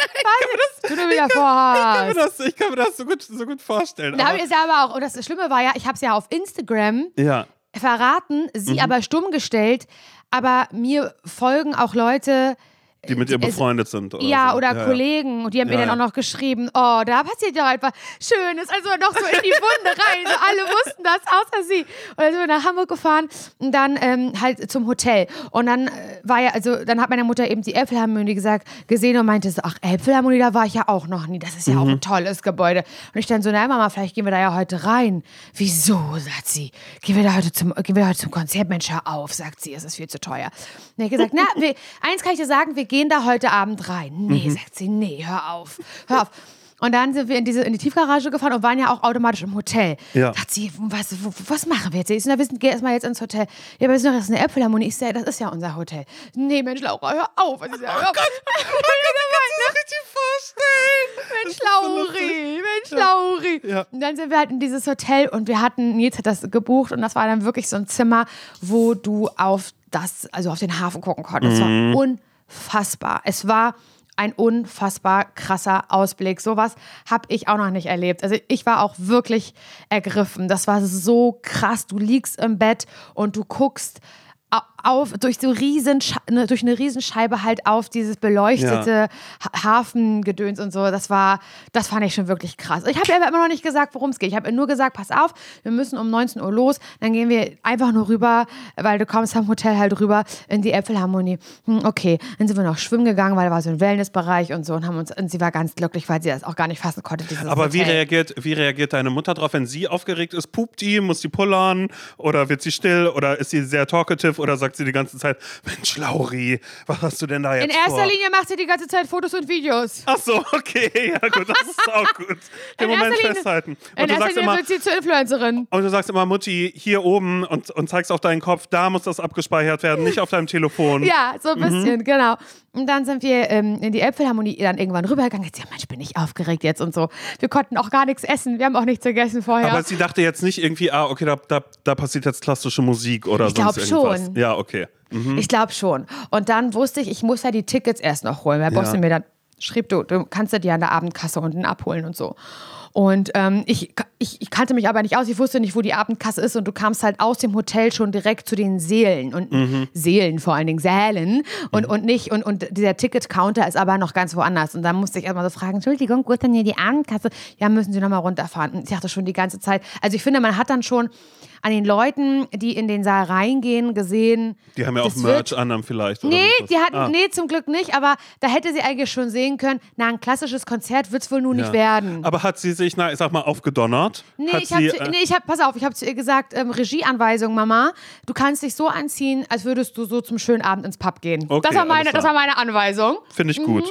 kann mir das so gut vorstellen. Da habe ich es ja aber auch, und das Schlimme war ja, ich habe es ja auf Instagram verraten, sie aber stumm gestellt, aber mir folgen auch Leute, die mit ihr befreundet sind. Oder Kollegen. Und die haben mir dann auch noch geschrieben, oh, da passiert ja etwas Schönes. Also noch so in die Wunde rein. So, alle wussten das, außer sie. Und dann sind wir nach Hamburg gefahren und dann halt zum Hotel. Und dann dann hat meine Mutter eben die Elbphilharmonie gesehen und meinte so, ach, Elbphilharmonie, da war ich ja auch noch nie. Das ist ja auch ein tolles Gebäude. Und ich dann so, na Mama, vielleicht gehen wir da ja heute rein. Wieso, sagt sie. Gehen wir heute zum Konzert? Mensch, hör auf, sagt sie, es ist viel zu teuer. Und ich habe gesagt, eins kann ich dir sagen, wir gehen da heute Abend rein. Nee, sagt sie, nee, hör auf. Und dann sind wir in die Tiefgarage gefahren und waren ja auch automatisch im Hotel. Ja. Sagt sie, was machen wir jetzt? Ich so, wir gehen erstmal jetzt ins Hotel. Ja, aber wir sind doch jetzt eine Elbphilharmonie. Ich so, das ist ja unser Hotel. Nee, Mensch, Laura, hör auf. Ich so, hör auf. Mensch, Lauri. Ja. Und dann sind wir halt in dieses Hotel und Nils hat das gebucht und das war dann wirklich so ein Zimmer, wo du auf den Hafen gucken konntest. Das war unfassbar. Es war ein unfassbar krasser Ausblick. Sowas habe ich auch noch nicht erlebt. Also ich war auch wirklich ergriffen. Das war so krass. Du liegst im Bett und du guckst durch eine Riesenscheibe halt auf dieses beleuchtete Hafengedöns und so. Das fand ich schon wirklich krass. Ich habe ihr aber immer noch nicht gesagt, worum es geht. Ich habe ihr nur gesagt, pass auf, wir müssen um 19 Uhr los, dann gehen wir einfach nur rüber, weil du kommst am Hotel halt rüber in die Elbphilharmonie. Okay, dann sind wir noch schwimmen gegangen, weil da war so ein Wellnessbereich und so und sie war ganz glücklich, weil sie das auch gar nicht fassen konnte. Aber wie reagiert deine Mutter drauf, wenn sie aufgeregt ist? Pupt die, muss die pullern oder wird sie still oder ist sie sehr talkative oder sagt sie die ganze Zeit, Mensch, Lauri, was hast du denn da jetzt vor? In erster Linie macht sie die ganze Zeit Fotos und Videos. Ach so, okay, ja gut, das ist auch gut. Den Moment festhalten. In erster Linie wird sie zur Influencerin. Und du sagst immer, Mutti, hier oben und zeigst auf deinen Kopf, da muss das abgespeichert werden, nicht auf deinem Telefon. Ja, so ein bisschen, genau. Und dann sind wir in die Elbphilharmonie dann irgendwann rübergegangen. Jetzt, ja, Mensch, bin ich aufgeregt jetzt und so. Wir konnten auch gar nichts essen. Wir haben auch nichts gegessen vorher. Aber sie dachte jetzt nicht irgendwie, okay, da passiert jetzt klassische Musik oder sonst irgendwas. Ich glaube schon. Ja, okay. Ich glaube schon. Und dann wusste ich muss ja die Tickets erst noch holen. Weil Boston mir dann schrieb, du kannst ja die an der Abendkasse unten abholen und so. Und ich kannte mich aber nicht aus, ich wusste nicht, wo die Abendkasse ist und du kamst halt aus dem Hotel schon direkt zu den Sälen und Sälen, vor allen Dingen Sälen und dieser Ticket-Counter ist aber noch ganz woanders und dann musste ich erstmal so fragen, Entschuldigung, wo ist denn hier die Abendkasse? Ja, müssen Sie nochmal runterfahren. Und ich dachte schon die ganze Zeit, also ich finde, man hat dann schon an den Leuten, die in den Saal reingehen, gesehen. Die haben ja auch Merch an vielleicht. Oder nee, zum Glück nicht, aber da hätte sie eigentlich schon sehen können, ein klassisches Konzert wird es wohl nun nicht werden. Aber hat sie sich, ich sag mal, aufgedonnert? Pass auf, ich habe zu ihr gesagt, Regieanweisung, Mama, du kannst dich so anziehen, als würdest du so zum schönen Abend ins Pub gehen. Okay, das war meine Anweisung. Finde ich gut.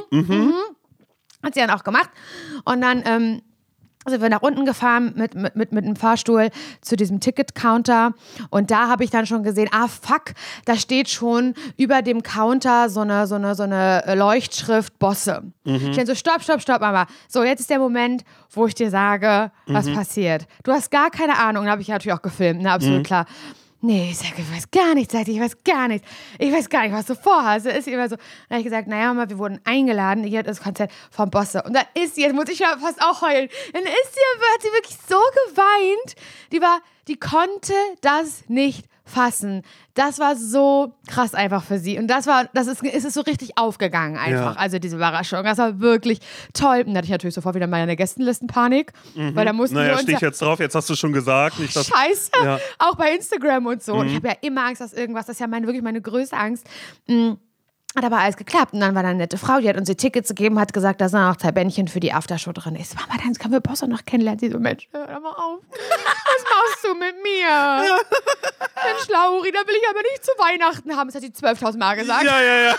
Hat sie dann auch gemacht. Und dann sind wir nach unten gefahren mit einem Fahrstuhl zu diesem Ticket-Counter und da habe ich dann schon gesehen, fuck, da steht schon über dem Counter so eine Leuchtschrift Bosse. Ich dann so, stopp, Mama. So, jetzt ist der Moment, wo ich dir sage, was passiert. Du hast gar keine Ahnung, da habe ich natürlich auch gefilmt, absolut klar. Nee, ich sage, ich weiß gar nichts, ich weiß gar nichts. Ich weiß gar nicht, was du vorhast. Ist immer so. Dann habe ich gesagt, naja, Mama, wir wurden eingeladen, hier das Konzert vom Bosse. Und dann ist sie, jetzt muss ich ja fast auch heulen, hat sie wirklich so geweint. Die konnte das nicht fassen. Das war so krass einfach für sie. Und ist so richtig aufgegangen einfach. Ja. Also diese Überraschung. Das war wirklich toll. Und dann hatte ich natürlich sofort wieder meine Gästenlistenpanik. Weil da mussten wir uns stehe ich jetzt drauf. Jetzt hast du schon gesagt. Nicht, dass, Scheiße. Ja. Auch bei Instagram und so. Und ich habe ja immer Angst, dass irgendwas, das ist ja wirklich meine größte Angst. Hat aber alles geklappt. Und dann war da eine nette Frau, die hat uns die Tickets gegeben, hat gesagt, da sind noch 2 Bändchen für die Aftershow drin. Ich so, Mama, dann können wir Bosse noch kennenlernen. Sie so, Mensch, hör mal auf. Was machst du mit mir? Ja. Mensch, Lauri, da will ich aber nicht zu Weihnachten haben. Das hat sie 12.000 Mal gesagt. Ja.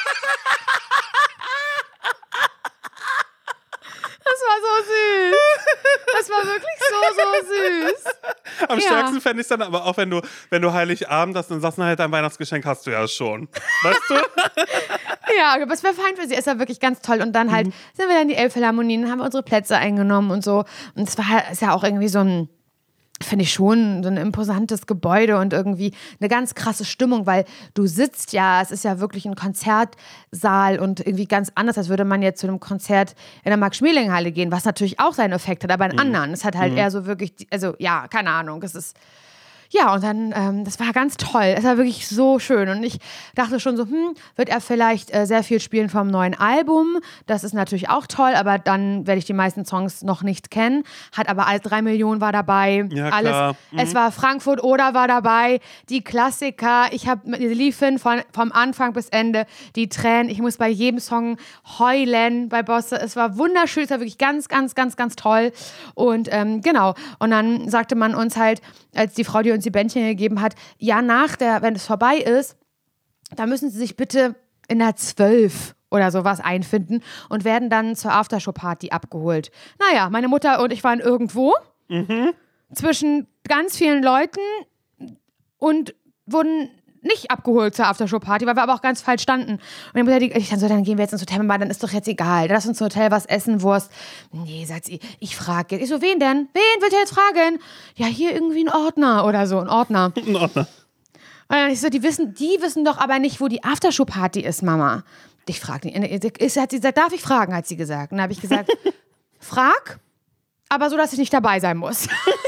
Das war so süß. Das war wirklich so süß. Am stärksten fände ich es dann aber auch, wenn du Heiligabend hast, dann sagst du halt, dein Weihnachtsgeschenk hast du ja schon. Weißt du? Ja, aber es wäre fein für sie. Es war wirklich ganz toll. Und dann halt sind wir dann in die Elbphilharmonien, haben wir unsere Plätze eingenommen und so. Und es ist ja auch irgendwie so ein, finde ich schon, so ein imposantes Gebäude und irgendwie eine ganz krasse Stimmung, weil du sitzt ja, es ist ja wirklich ein Konzertsaal und irgendwie ganz anders, als würde man jetzt zu einem Konzert in der Max-Schmeling-Halle gehen, was natürlich auch seinen Effekt hat, aber einen anderen. Es hat halt eher so wirklich, also ja, keine Ahnung, es ist... Ja, und dann, das war ganz toll. Es war wirklich so schön. Und ich dachte schon so, wird er vielleicht sehr viel spielen vom neuen Album? Das ist natürlich auch toll, aber dann werde ich die meisten Songs noch nicht kennen. Hat aber alles, 3 Millionen war dabei. Ja, alles. Klar. Es war Frankfurt oder war dabei. Die Klassiker. Die liefen vom Anfang bis Ende. Die Tränen. Ich muss bei jedem Song heulen bei Bosse. Es war wunderschön. Es war wirklich ganz, ganz, ganz, ganz toll. Und genau. Und dann sagte man uns halt, als die Frau, die uns die Bändchen gegeben hat, ja, wenn es vorbei ist, da müssen Sie sich bitte in der 12 oder sowas einfinden und werden dann zur Aftershow-Party abgeholt. Naja, meine Mutter und ich waren irgendwo zwischen ganz vielen Leuten und wurden nicht abgeholt zur Aftershow-Party, weil wir aber auch ganz falsch standen. Und meine Mutter, ich dann so, dann gehen wir jetzt ins Hotel, dann ist doch jetzt egal. Lass uns im Hotel was essen, Wurst. Nee, sagt sie, ich frage jetzt. Ich so, wen denn? Wen willst du jetzt fragen? Ja, hier irgendwie ein Ordner oder so, ein Ordner. Ein Ordner. Und dann ich so, die wissen doch aber nicht, wo die Aftershow-Party ist, Mama. Ich frage nicht. Hat sie gesagt, darf ich fragen, hat sie gesagt. Und dann habe ich gesagt, frag, aber so, dass ich nicht dabei sein muss.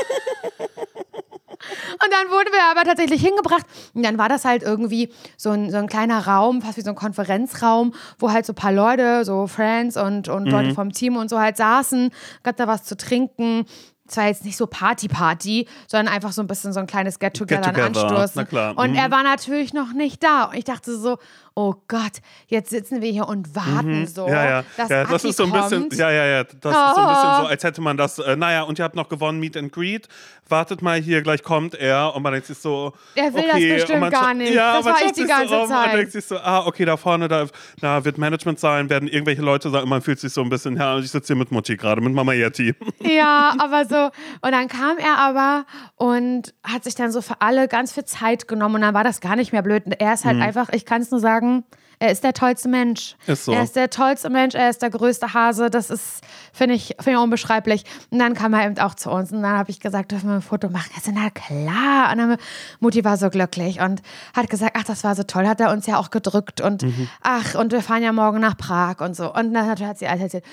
Und dann wurden wir aber tatsächlich hingebracht. Und dann war das halt irgendwie so ein kleiner Raum, fast wie so ein Konferenzraum, wo halt so ein paar Leute, so Friends und Leute vom Team und so halt saßen, gab da was zu trinken. Es war jetzt nicht so Party, sondern einfach so ein bisschen so ein kleines Get-Together anstoßen. Na klar. Und er war natürlich noch nicht da. Und ich dachte so, oh Gott, jetzt sitzen wir hier und warten so. Ja, das ist so ein bisschen, das ist so ein bisschen so, als hätte man das, und ihr habt noch gewonnen, Meet and Greet, wartet mal, hier, gleich kommt er und man denkt sich so, er will das bestimmt gar nicht, das war ich die ganze Zeit. Man denkt sich so, okay, da vorne, da wird Management sein, werden irgendwelche Leute sagen, man fühlt sich so ein bisschen, ich sitze hier mit Mutti gerade, mit Mama Yeti. Ja, aber so, und dann kam er aber und hat sich dann so für alle ganz viel Zeit genommen und dann war das gar nicht mehr blöd. Er ist halt einfach, ich kann es nur sagen, er ist der tollste Mensch. Ist so. Er ist der tollste Mensch, er ist der größte Hase. Das ist, finde ich unbeschreiblich. Und dann kam er eben auch zu uns und dann habe ich gesagt, dürfen wir ein Foto machen? Er so, na klar. Und dann Mutti war so glücklich und hat gesagt, ach, das war so toll. Hat er uns ja auch gedrückt und und wir fahren ja morgen nach Prag und so. Und dann hat sie alles erzählt.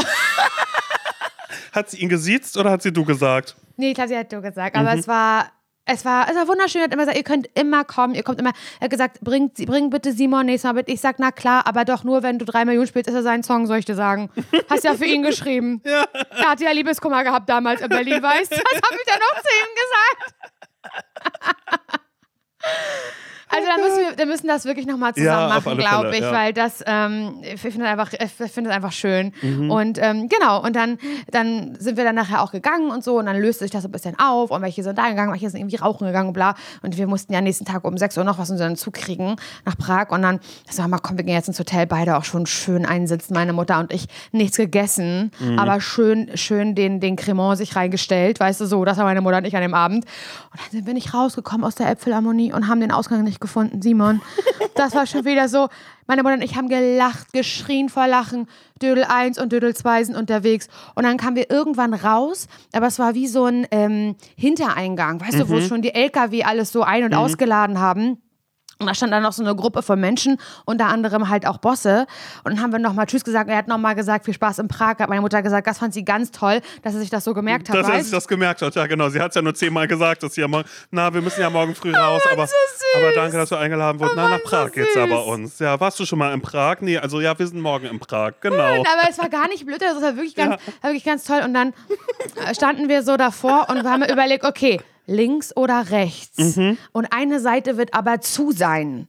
Hat sie ihn gesiezt oder hat sie du gesagt? Nee, ich glaube, sie hat du gesagt. Aber es war wunderschön. Er hat immer gesagt, ihr könnt immer kommen, ihr kommt immer. Er hat gesagt, bring bitte Simon nächstes Mal mit. Ich sag, na klar, aber doch nur, wenn du 3 Millionen spielst, ist er sein Song, soll ich dir sagen. Hast ja für ihn geschrieben. Ja. Er hatte ja Liebeskummer gehabt damals in Berlin, weißt du? Was habe ich denn noch zu ihm gesagt? Also wir müssen das wirklich nochmal zusammen machen, glaube ich, weil das, ich finde es einfach schön. Und genau, und dann sind wir dann nachher auch gegangen und so und dann löste sich das ein bisschen auf und welche sind da gegangen, welche sind irgendwie rauchen gegangen und bla. Und wir mussten ja nächsten Tag um 6 Uhr noch was in unseren Zug kriegen nach Prag und dann sagen wir mal, komm, wir gehen jetzt ins Hotel, beide auch schon schön einsitzen, meine Mutter und ich, nichts gegessen, aber schön den Cremant sich reingestellt, weißt du, so, das war meine Mutter und ich an dem Abend. Und dann sind wir nicht rausgekommen aus der Elbphilharmonie und haben den Ausgang nicht gefunden, Simon. Das war schon wieder so. Meine Mutter und ich haben gelacht, geschrien vor Lachen. Dödel 1 und Dödel 2 sind unterwegs. Und dann kamen wir irgendwann raus, aber es war wie so ein Hintereingang, weißt du, wo schon die LKW alles so ein- und ausgeladen haben. Und da stand dann noch so eine Gruppe von Menschen, unter anderem halt auch Bosse. Und dann haben wir nochmal Tschüss gesagt. Er hat nochmal gesagt, viel Spaß in Prag. Hat meine Mutter gesagt, das fand sie ganz toll, dass er sich das so gemerkt hat. Dass er sich das gemerkt hat, ja genau. Sie hat es ja nur 10-mal gesagt, dass sie ja mal, wir müssen ja morgen früh raus. Aber danke, dass du eingeladen wurdest. Nach Prag geht's ja bei uns. Ja, warst du schon mal in Prag? Nee, also ja, wir sind morgen in Prag, genau. Aber es war gar nicht blöd, das war wirklich ganz toll. Und dann standen wir so davor und haben überlegt, okay, links oder rechts. Und eine Seite wird aber zu sein.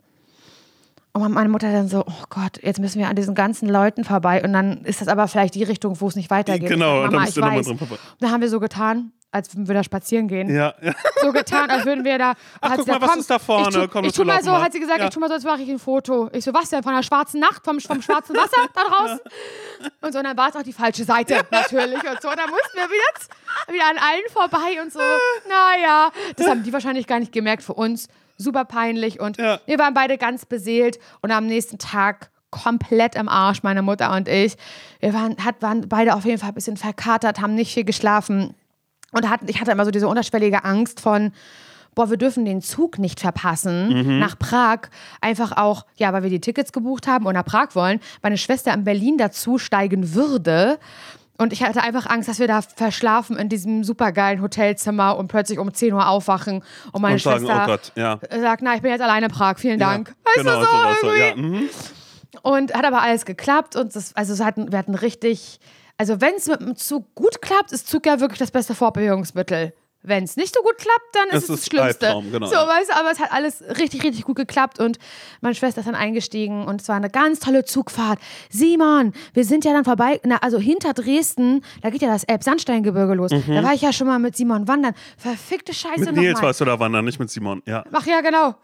Und meine Mutter dann so, oh Gott, jetzt müssen wir an diesen ganzen Leuten vorbei. Und dann ist das aber vielleicht die Richtung, wo es nicht weitergeht. Genau, Mama, und dann bist du nochmal drin vorbei. Und dann haben wir so getan, als würden wir da spazieren gehen. Ja. So getan, als würden wir da. Ach, guck mal, was ist da vorne? Ich tu mal so, hat sie gesagt, ich tu mal so, jetzt mache ich ein Foto. Ich so, was denn, von der schwarzen Nacht, vom schwarzen Wasser da draußen? Und so, und dann war es auch die falsche Seite, natürlich. Und so, und dann mussten wir wieder an allen vorbei und so. Naja, das haben die wahrscheinlich gar nicht gemerkt für uns. Super peinlich und wir waren beide ganz beseelt und am nächsten Tag komplett im Arsch, meine Mutter und ich. Wir waren beide auf jeden Fall ein bisschen verkatert, haben nicht viel geschlafen und ich hatte immer so diese unterschwellige Angst von, wir dürfen den Zug nicht verpassen nach Prag. Einfach auch, weil wir die Tickets gebucht haben und nach Prag wollen. Meine Schwester in Berlin dazu steigen würde. Und ich hatte einfach Angst, dass wir da verschlafen in diesem supergeilen Hotelzimmer und plötzlich um 10 Uhr aufwachen und meine Schwester sagt, ich bin jetzt alleine in Prag, vielen Dank. Weißt du, so irgendwie. Und hat aber alles geklappt und wir hatten richtig, also wenn es mit dem Zug gut klappt, ist Zug ja wirklich das beste Fortbewegungsmittel. Wenn es nicht so gut klappt, dann ist es das Schlimmste. Albtraum, genau. So, weißt du, aber es hat alles richtig, richtig gut geklappt und meine Schwester ist dann eingestiegen und es war eine ganz tolle Zugfahrt. Simon, wir sind ja dann vorbei, also hinter Dresden, da geht ja das Elbsandsteingebirge los. Da war ich ja schon mal mit Simon wandern. Verfickte Scheiße nochmal. Mit Nils warst du da wandern, nicht mit Simon, ja. Ach ja, genau.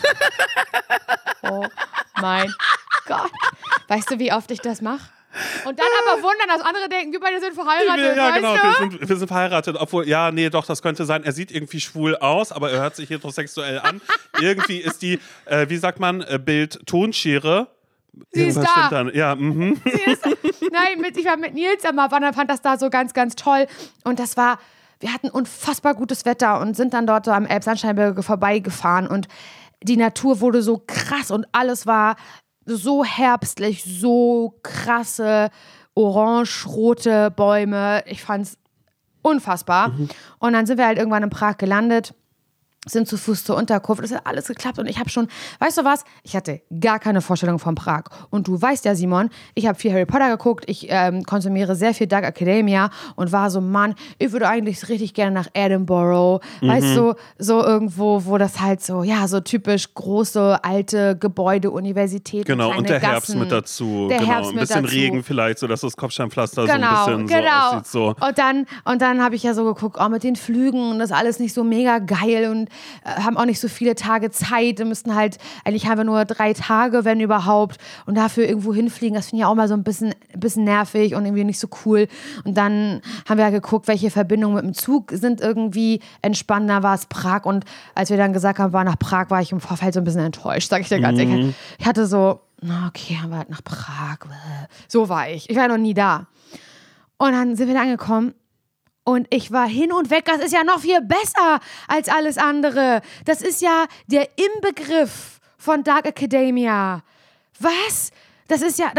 Oh mein Gott. Weißt du, wie oft ich das mache? Und dann aber wundern, dass andere denken, wir beide sind verheiratet. Ja, genau, weißt wir sind verheiratet. Obwohl, das könnte sein. Er sieht irgendwie schwul aus, aber er hört sich heterosexuell an. Irgendwie ist die, wie sagt man, Bild-Tonschere. Sie ist da. Stimmt dann. Ja, Nein, ich war mit Nils einmal wandern, fand das da so ganz, ganz toll. Und wir hatten unfassbar gutes Wetter und sind dann dort so am Elbsandsteingebirge vorbeigefahren. Und die Natur wurde so krass und alles war so herbstlich, so krasse orange-rote Bäume. Ich fand's unfassbar. Und dann sind wir halt irgendwann in Prag gelandet, sind zu Fuß zur Unterkunft. Das hat alles geklappt und ich habe schon, weißt du was? Ich hatte gar keine Vorstellung von Prag. Und du weißt ja, Simon, ich habe viel Harry Potter geguckt, ich konsumiere sehr viel Dark Academia und war so, Mann, ich würde eigentlich richtig gerne nach Edinburgh. Weißt du, so irgendwo, wo das halt so, so typisch große, alte Gebäude, Universitäten, genau, und der Gassen, Herbst mit dazu. Der genau, Herbst ein bisschen mit dazu. Regen vielleicht, so dass das Kopfsteinpflaster so ein bisschen so aussieht. So. Und dann habe ich ja so geguckt, mit den Flügen und das alles nicht so mega geil und haben auch nicht so viele Tage Zeit. Wir müssten halt, eigentlich haben wir nur 3 Tage, wenn überhaupt. Und dafür irgendwo hinfliegen, das finde ich auch mal so ein bisschen nervig und irgendwie nicht so cool. Und dann haben wir ja geguckt, welche Verbindungen mit dem Zug sind irgendwie entspannender, war es Prag. Und als wir dann gesagt haben, war nach Prag, war ich im Vorfeld so ein bisschen enttäuscht, sag ich dir ganz ehrlich. Ich hatte so, okay, haben wir halt nach Prag. So war ich. Ich war noch nie da. Und dann sind wir da angekommen. Und ich war hin und weg, das ist ja noch viel besser als alles andere. Das ist ja der Inbegriff von Dark Academia. Was? Das ist ja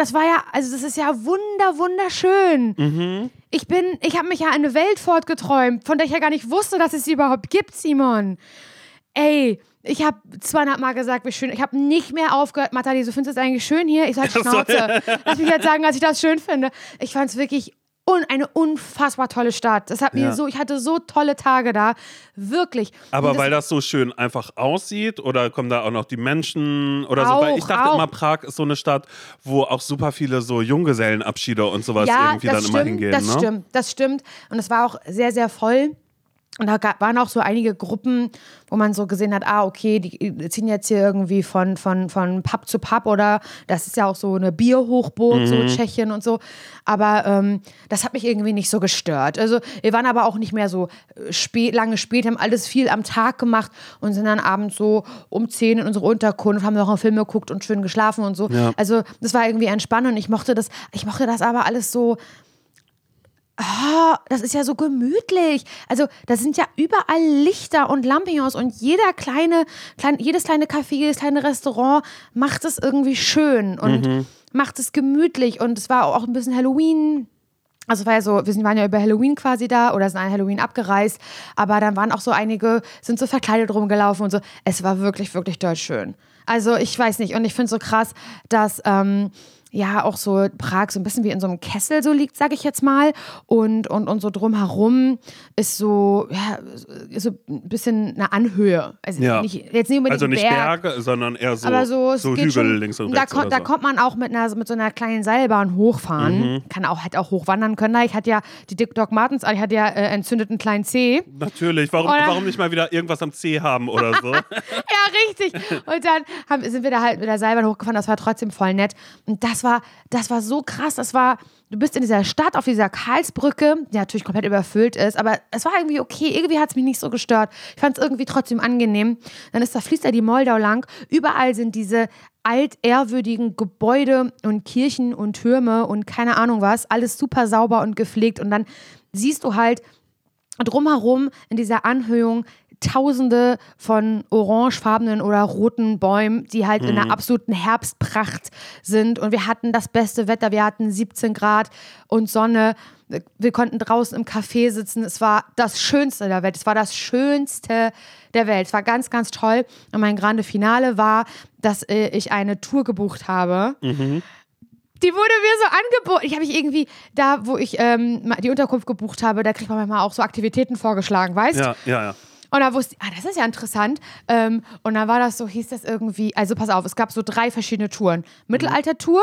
wunderschön. Ich habe mich ja in eine Welt fortgeträumt, von der ich ja gar nicht wusste, dass es sie überhaupt gibt, Simon. Ey, ich habe 200 Mal gesagt, wie schön. Ich habe nicht mehr aufgehört. Nathalie, du findest es eigentlich schön hier? Ich sag Schnauze. Lass mich jetzt sagen, dass ich das schön finde. Ich fand es wirklich eine unfassbar tolle Stadt. Das hat mir ich hatte so tolle Tage da. Wirklich. Aber weil das so schön einfach aussieht oder kommen da auch noch die Menschen oder so? Weil ich dachte immer, Prag ist so eine Stadt, wo auch super viele so Junggesellenabschiede und sowas irgendwie dann immer hingehen. Das stimmt. Und es war auch sehr, sehr voll. Und da waren auch so einige Gruppen, wo man so gesehen hat, okay, die ziehen jetzt hier irgendwie von Pub zu Pub oder das ist ja auch so eine Bierhochburg, so Tschechien und so. Aber das hat mich irgendwie nicht so gestört. Also wir waren aber auch nicht mehr so lange spät, haben alles viel am Tag gemacht und sind dann abends so um 10 in unsere Unterkunft, haben noch einen Film geguckt und schön geschlafen und so. Ja. Also das war irgendwie entspannend und ich mochte das aber alles so. Das ist ja so gemütlich. Also da sind ja überall Lichter und Lampions und jedes kleine Café, jedes kleine Restaurant macht es irgendwie schön und macht es gemütlich. Und es war auch ein bisschen Halloween. Also es war ja so, wir waren ja über Halloween quasi da oder sind an Halloween abgereist. Aber dann waren auch so einige, sind so verkleidet rumgelaufen und so. Es war wirklich, wirklich doll schön. Also ich weiß nicht und ich finde es so krass, dass ja auch so Prag so ein bisschen wie in so einem Kessel so liegt, sage ich jetzt mal. Und so drumherum ist so, ja, so ein bisschen eine Anhöhe. Also nicht unbedingt also nicht Berg, Berge, sondern eher so, aber so Hügel schon, links und rechts. Da kommt man auch mit so einer kleinen Seilbahn hochfahren. Kann hätte auch hochwandern können. Ich hatte ja die Doc Martens an, ich hatte ja entzündeten kleinen Zeh. Natürlich, warum nicht mal wieder irgendwas am Zeh haben oder so? Ja, richtig. Und dann sind wir da halt mit der Seilbahn hochgefahren, das war trotzdem voll nett. Und das war so krass, du bist in dieser Stadt, auf dieser Karlsbrücke, die natürlich komplett überfüllt ist, aber es war irgendwie okay, irgendwie hat es mich nicht so gestört. Ich fand es irgendwie trotzdem angenehm. Dann fließt da die Moldau lang, überall sind diese altehrwürdigen Gebäude und Kirchen und Türme und keine Ahnung was, alles super sauber und gepflegt und dann siehst du halt drumherum in dieser Anhöhung Tausende von orangefarbenen oder roten Bäumen, die halt in einer absoluten Herbstpracht sind. Und wir hatten das beste Wetter. Wir hatten 17 Grad und Sonne. Wir konnten draußen im Café sitzen. Es war das Schönste der Welt. Es war das Schönste der Welt. Es war ganz, ganz toll. Und mein Grande Finale war, dass ich eine Tour gebucht habe. Die wurde mir so angeboten. Ich habe mich irgendwie, da wo ich die Unterkunft gebucht habe, da kriegt man manchmal auch so Aktivitäten vorgeschlagen, weißt du? Ja. Und da wusste ich, das ist ja interessant. Und dann war das so, hieß das irgendwie, also pass auf, es gab so 3 verschiedene Touren. Mittelalter-Tour,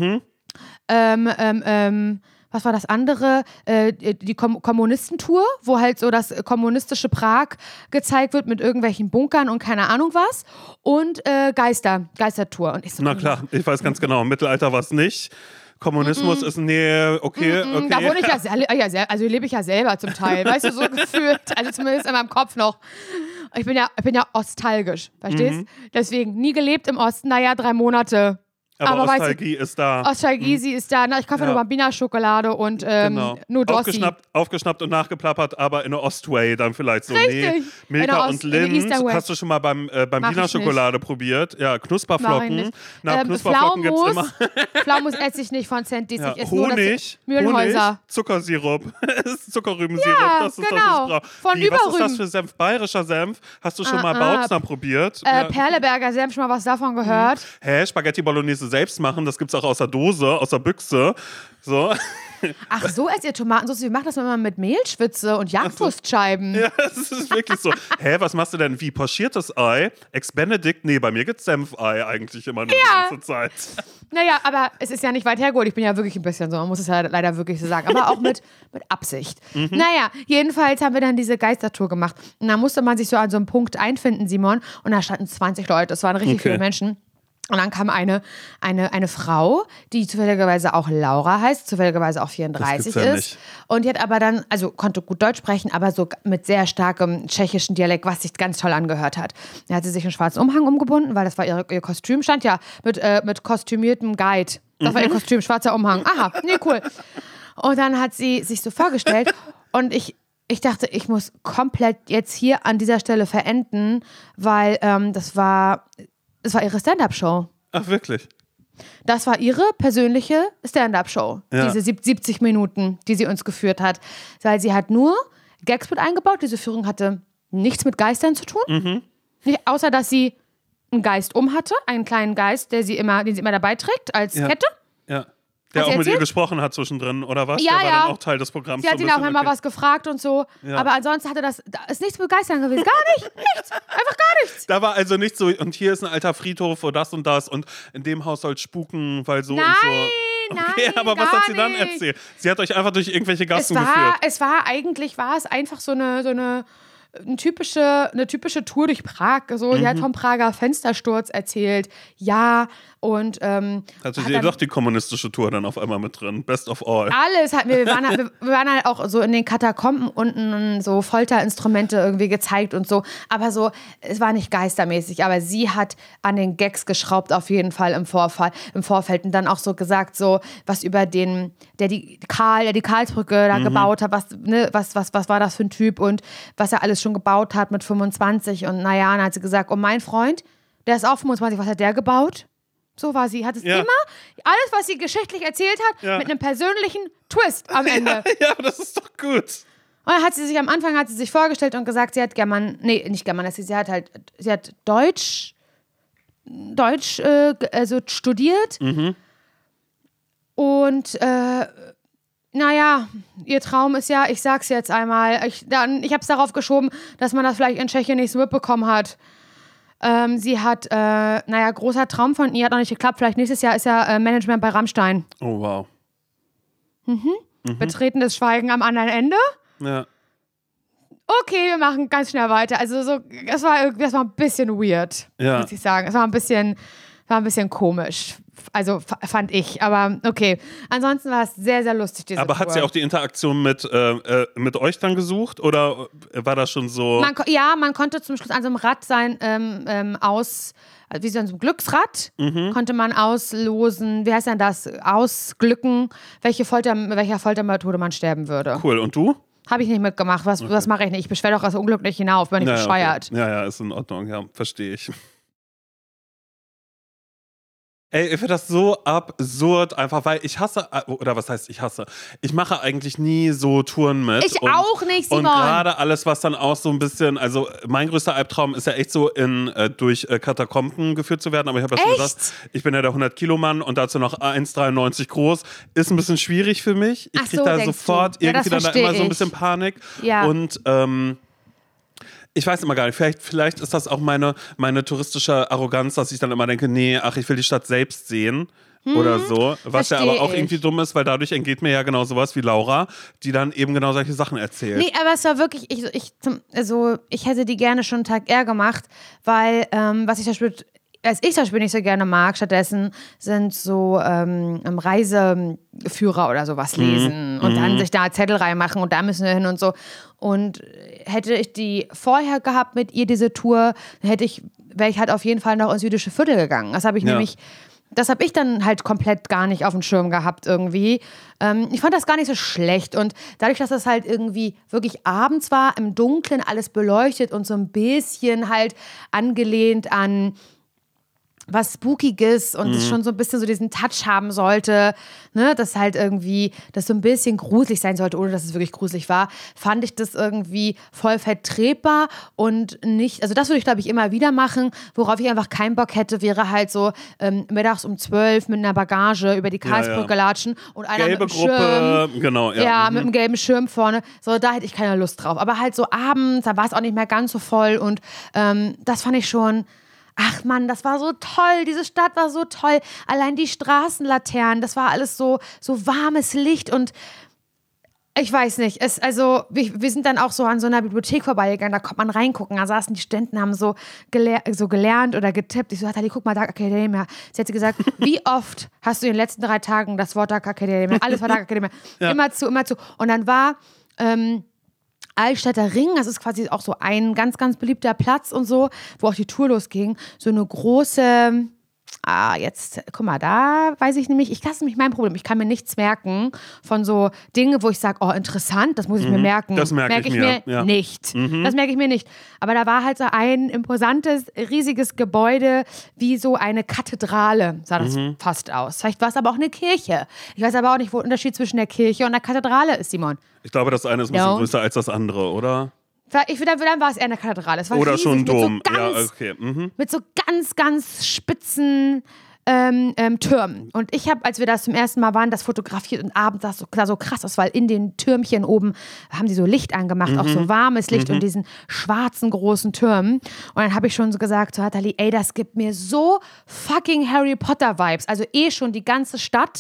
was war das andere? Die Kommunistentour, wo halt so das kommunistische Prag gezeigt wird mit irgendwelchen Bunkern und keine Ahnung was. Und Geistertour. Und ich so, na klar, ich weiß ganz genau, im Mittelalter war es nicht. Kommunismus ist, okay. Da wohne ich also lebe ich ja selber zum Teil, weißt du, so gefühlt, also zumindest in meinem Kopf noch. Ich bin ja ostalgisch, verstehst? Deswegen, nie gelebt im Osten, 3 Monate. Aber Ostalgie ist da. Ostalgie, sie ist da. Ich kaufe nur Bambina-Schokolade und nur Dossi. Aufgeschnappt und nachgeplappert, aber in der Ostway dann vielleicht so. Richtig. Nee, Milka und Lindt. Hast du schon mal beim Bambina-Schokolade probiert? Ja, Knusperflocken. Knusperflocken gibt's immer. Pflaumus esse ich nicht von Cent, ich esse Honig, Mühlenhäuser. Zuckersirup, Zuckerrübensirup. Ja, das ist genau. das Von Überrüben. Was ist das für Senf? Bayerischer Senf? Hast du schon mal Bautzner probiert? Perleberger Senf, schon mal was davon gehört? Spaghetti Bolognese selbst machen, das gibt's auch aus der Dose, aus der Büchse. So. Ach so, als ihr Tomatensauce, wir machen das immer mit Mehlschwitze und Jagdwurstscheiben. Ja, das ist wirklich so. Was machst du denn? Wie pochiertes Ei? Ex-Benedict? Nee, bei mir gibt's Senfei eigentlich immer nur die ganze Zeit. Naja, aber es ist ja nicht weit hergeholt. Ich bin ja wirklich ein bisschen so, man muss es ja leider wirklich so sagen. Aber auch mit Absicht. Naja, jedenfalls haben wir dann diese Geistertour gemacht. Und da musste man sich so an so einem Punkt einfinden, Simon. Und da standen 20 Leute, das waren richtig viele Menschen. Und dann kam eine Frau, die zufälligerweise auch Laura heißt, zufälligerweise auch 34 ist. Nicht. Und die hat aber dann, also konnte gut Deutsch sprechen, aber so mit sehr starkem tschechischen Dialekt, was sich ganz toll angehört hat. Da hat sie sich einen schwarzen Umhang umgebunden, weil das war ihr Kostüm, stand ja mit kostümiertem Guide. Das war ihr Kostüm, schwarzer Umhang. Aha, nee, cool. Und dann hat sie sich so vorgestellt und ich dachte, ich muss komplett jetzt hier an dieser Stelle verenden, weil das war ihre Stand-Up-Show. Ach, wirklich? Das war ihre persönliche Stand-Up-Show. Ja. Diese 70 Minuten, die sie uns geführt hat. Weil sie hat nur Gags mit eingebaut. Diese Führung hatte nichts mit Geistern zu tun. Nicht, außer, dass sie einen Geist hatte. Einen kleinen Geist, den sie immer dabei trägt als Kette. Ja. Der auch mit ihr gesprochen hat zwischendrin, oder was? Ja, der war dann auch Teil des Programms. Sie hat ihn auch einmal was gefragt und so. Ja. Aber ansonsten da ist nichts begeistern gewesen. Gar nicht. Nichts. Einfach gar nichts. Da war also nichts so, und hier ist ein alter Friedhof oder das und das und in dem Haus soll es spuken, weil so Nein. und so. Okay, nein, aber was gar hat sie dann nicht. erzählt? Sie hat euch einfach durch irgendwelche Gassen geführt. Eigentlich war es einfach so eine typische Tour durch Prag. So, sie hat vom Prager Fenstersturz erzählt. Ja, und Hatte sie doch die kommunistische Tour dann auf einmal mit drin. Best of all. alles hatten wir. Wir waren halt auch so in den Katakomben unten so Folterinstrumente irgendwie gezeigt und so. Aber so, es war nicht geistermäßig. Aber sie hat an den Gags geschraubt auf jeden Fall im Vorfeld. Und dann auch so gesagt, so was über der die Karlsbrücke da gebaut hat. Was war das für ein Typ und was er alles schon gebaut hat mit 25. Und naja, dann hat sie gesagt, oh, mein Freund, der ist auch 25. Was hat der gebaut? So war sie. Hat es immer, alles, was sie geschichtlich erzählt hat, mit einem persönlichen Twist am Ende. Ja, das ist doch gut. Und dann hat sie sich am Anfang vorgestellt und gesagt, sie hat sie hat Deutsch studiert. Und naja, ihr Traum ist ja, ich sag's jetzt einmal, ich habe es darauf geschoben, dass man das vielleicht in Tschechien nicht so mitbekommen hat. Sie hat, großer Traum von ihr, hat noch nicht geklappt. Vielleicht nächstes Jahr ist ja Management bei Rammstein. Oh, wow. Betretenes Schweigen am anderen Ende. Ja. Okay, wir machen ganz schnell weiter. Also das war ein bisschen weird, muss ich sagen. Es war ein bisschen komisch. Also fand ich, aber okay. Ansonsten war es sehr, sehr lustig, diese Aber Tour. hat sie auch die Interaktion mit euch dann gesucht oder war das schon so? Man konnte zum Schluss an so einem Rad sein, wie so ein Glücksrad, konnte man auslosen, wie heißt denn das, ausglücken, welcher Foltermethode man sterben würde. Cool, und du? Habe ich nicht mitgemacht, was mache ich nicht? Ich beschwere doch das Unglück nicht hinauf, bin ich bescheuert. Okay. Ja, ist in Ordnung, ja, verstehe ich. Ey, ich finde das so absurd, einfach weil ich hasse, oder was heißt ich hasse? Ich mache eigentlich nie so Touren mit. Ich auch nicht, Simon. Und gerade alles, was dann auch so ein bisschen, also mein größter Albtraum ist ja echt so, durch Katakomben geführt zu werden, aber ich habe ja schon gesagt, ich bin ja der 100-Kilo-Mann und dazu noch 1,93 groß, ist ein bisschen schwierig für mich. Ich kriege da sofort irgendwie dann da immer so ein bisschen Panik. Ja. Und ich weiß immer gar nicht, vielleicht ist das auch meine touristische Arroganz, dass ich dann immer denke, ich will die Stadt selbst sehen oder so. Was ja aber auch irgendwie dumm ist, weil dadurch entgeht mir ja genau sowas wie Laura, die dann eben genau solche Sachen erzählt. Nee, aber es war wirklich, ich hätte die gerne schon einen Tag eher gemacht, weil was ich zum Beispiel nicht so gerne mag, stattdessen sind so Reiseführer oder sowas lesen und dann sich da Zettel reinmachen und da müssen wir hin und so. Und hätte ich die vorher gehabt mit ihr, diese Tour, wäre ich halt auf jeden Fall noch ins jüdische Viertel gegangen. Das habe ich dann halt komplett gar nicht auf dem Schirm gehabt irgendwie. Ich fand das gar nicht so schlecht und dadurch, dass das halt irgendwie wirklich abends war, im Dunkeln alles beleuchtet und so ein bisschen halt angelehnt an was Spookiges und es schon so ein bisschen so diesen Touch haben sollte, ne, dass halt irgendwie das so ein bisschen gruselig sein sollte, ohne dass es wirklich gruselig war, fand ich das irgendwie voll vertretbar und nicht, also das würde ich glaube ich immer wieder machen, worauf ich einfach keinen Bock hätte, wäre halt so mittags um 12 mit einer Bagage über die Karlsbrücke latschen und einer gelbe mit dem Schirm, genau, mit einem gelben Schirm vorne, so da hätte ich keine Lust drauf, aber halt so abends, da war es auch nicht mehr ganz so voll und das fand ich schon. Ach Mann, das war so toll, diese Stadt war so toll. Allein die Straßenlaternen, das war alles so warmes Licht und ich weiß nicht, wir sind dann auch so an so einer Bibliothek vorbeigegangen, da konnte man reingucken, da saßen die Studenten, haben so gelernt oder getippt. Ich so, Nathalie, guck mal, Dark Academia. Sie hat gesagt, wie oft hast du in den letzten 3 Tagen das Wort Dark Academia, alles war Dark Academia, immer zu. Und dann war Altstädter Ring, das ist quasi auch so ein ganz, ganz beliebter Platz und so, wo auch die Tour losging. So eine große, jetzt, guck mal, da weiß ich nämlich, das ist nämlich mein Problem, ich kann mir nichts merken von so Dingen, wo ich sage, oh, interessant, das muss ich mir merken. Das merke ich mir nicht. Das merke ich mir nicht. Aber da war halt so ein imposantes, riesiges Gebäude, wie so eine Kathedrale, sah das fast aus. Vielleicht war es aber auch eine Kirche. Ich weiß aber auch nicht, wo der Unterschied zwischen der Kirche und der Kathedrale ist, Simon. Ich glaube, das eine ist ein bisschen größer als das andere, oder? Dann war es eher eine Kathedrale. Es war oder riesig, schon ein Dom. Mit so ganz, ganz spitzen Türmen. Und ich habe, als wir das zum ersten Mal waren, das fotografiert und abends sah so krass aus, weil in den Türmchen oben haben die so Licht angemacht, auch so warmes Licht und diesen schwarzen großen Türmen. Und dann habe ich schon so gesagt zu Nathalie, ey, das gibt mir so fucking Harry Potter Vibes. Also schon die ganze Stadt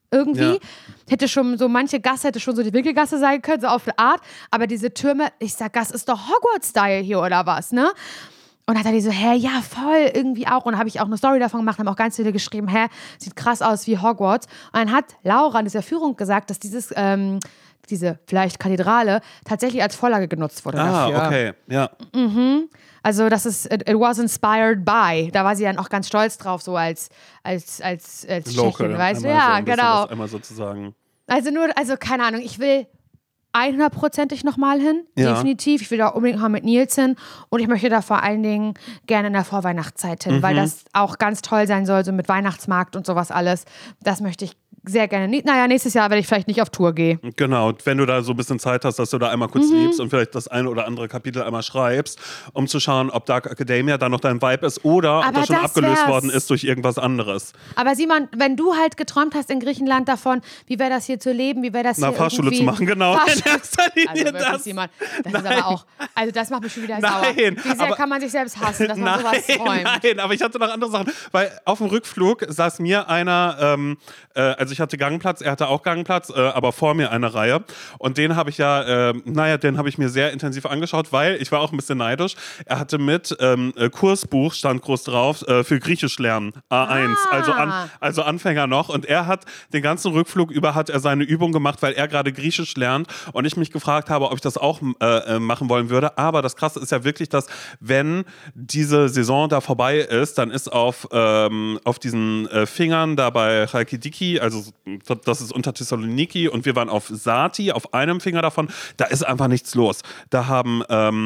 irgendwie. Ja. Hätte schon so, manche Gasse hätte schon so die Winkelgasse sein können, so auf eine Art. Aber diese Türme, ich sag, das ist doch Hogwarts-Style hier oder was, ne? Und dann hat er die so, ja, voll, irgendwie auch. Und dann habe ich auch eine Story davon gemacht, haben auch ganz viele geschrieben, sieht krass aus wie Hogwarts. Und dann hat Laura in dieser Führung gesagt, dass diese vielleicht Kathedrale tatsächlich als Vorlage genutzt wurde dafür. Okay, ja. Also das ist, it was inspired by. Da war sie dann auch ganz stolz drauf, so als Tschechin, weißt du? Ja, genau. Einmal sozusagen. Also keine Ahnung, ich will 100%ig nochmal hin, definitiv. Ich will da unbedingt mal mit Nils hin und ich möchte da vor allen Dingen gerne in der Vorweihnachtszeit hin, weil das auch ganz toll sein soll, so mit Weihnachtsmarkt und sowas alles. Das möchte ich sehr gerne. Nächstes Jahr, wenn ich vielleicht nicht auf Tour gehe. Genau, wenn du da so ein bisschen Zeit hast, dass du da einmal kurz liebst und vielleicht das eine oder andere Kapitel einmal schreibst, um zu schauen, ob Dark Academia da noch dein Vibe ist oder ob das schon abgelöst worden ist durch irgendwas anderes. Aber Simon, wenn du halt geträumt hast in Griechenland davon, wie wäre das hier zu leben, wie wäre das hier Fahrschule zu machen, genau. In erster Linie wirklich, das. Simon, das ist aber auch, also das macht mich schon wieder sauer. Wie sehr kann man sich selbst hassen, dass man sowas träumt? Nein, aber ich hatte noch andere Sachen, weil auf dem Rückflug saß mir einer, also ich hatte Gangplatz, er hatte auch Gangplatz, aber vor mir eine Reihe. Und den habe ich den habe ich mir sehr intensiv angeschaut, weil ich war auch ein bisschen neidisch. Er hatte mit Kursbuch, stand groß drauf, für Griechisch lernen, A1, also Anfänger noch. Und er hat den ganzen Rückflug über hat er seine Übung gemacht, weil er gerade Griechisch lernt. Und ich mich gefragt habe, ob ich das auch machen wollen würde. Aber das Krasse ist ja wirklich, dass wenn diese Saison da vorbei ist, dann ist auf diesen Fingern da bei Chalkidiki, also das ist unter Thessaloniki und wir waren auf Sati, auf einem Finger davon, da ist einfach nichts los. Da haben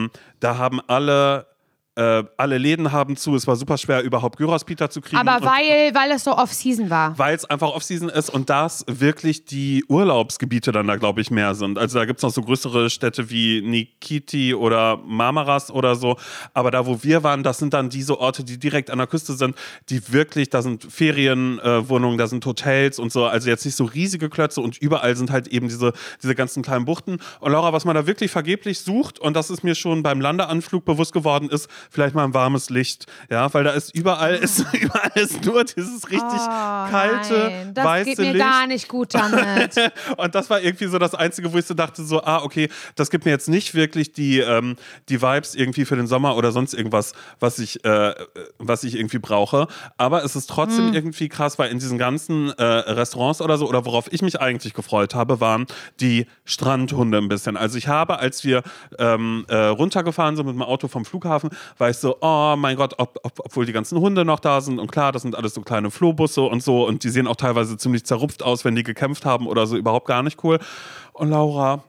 alle Läden haben zu, es war super schwer, überhaupt Gyros-Pita zu kriegen. Aber weil es so Off-Season war. Weil es einfach Off-Season ist und das wirklich die Urlaubsgebiete dann da, glaube ich, mehr sind. Also da gibt es noch so größere Städte wie Nikiti oder Marmaras oder so. Aber da, wo wir waren, das sind dann diese Orte, die direkt an der Küste sind, die wirklich, da sind Ferienwohnungen, da sind Hotels und so. Also jetzt nicht so riesige Klötze und überall sind halt eben diese ganzen kleinen Buchten. Und Laura, was man da wirklich vergeblich sucht, und das ist mir schon beim Landeanflug bewusst geworden, ist vielleicht mal ein warmes Licht, ja, weil da ist überall ist nur dieses richtig kalte, weiße Licht. Das geht mir gar nicht gut damit. Und das war irgendwie so das Einzige, wo ich so dachte, so, okay, das gibt mir jetzt nicht wirklich die Vibes irgendwie für den Sommer oder sonst irgendwas, was ich irgendwie brauche. Aber es ist trotzdem irgendwie krass, weil in diesen ganzen Restaurants oder so, oder worauf ich mich eigentlich gefreut habe, waren die Strandhunde ein bisschen. Also ich habe, als wir runtergefahren sind mit dem Auto vom Flughafen, war ich so, oh mein Gott, obwohl die ganzen Hunde noch da sind und klar, das sind alles so kleine Flohbusse und so und die sehen auch teilweise ziemlich zerrupft aus, wenn die gekämpft haben oder so, überhaupt gar nicht cool. Und Laura,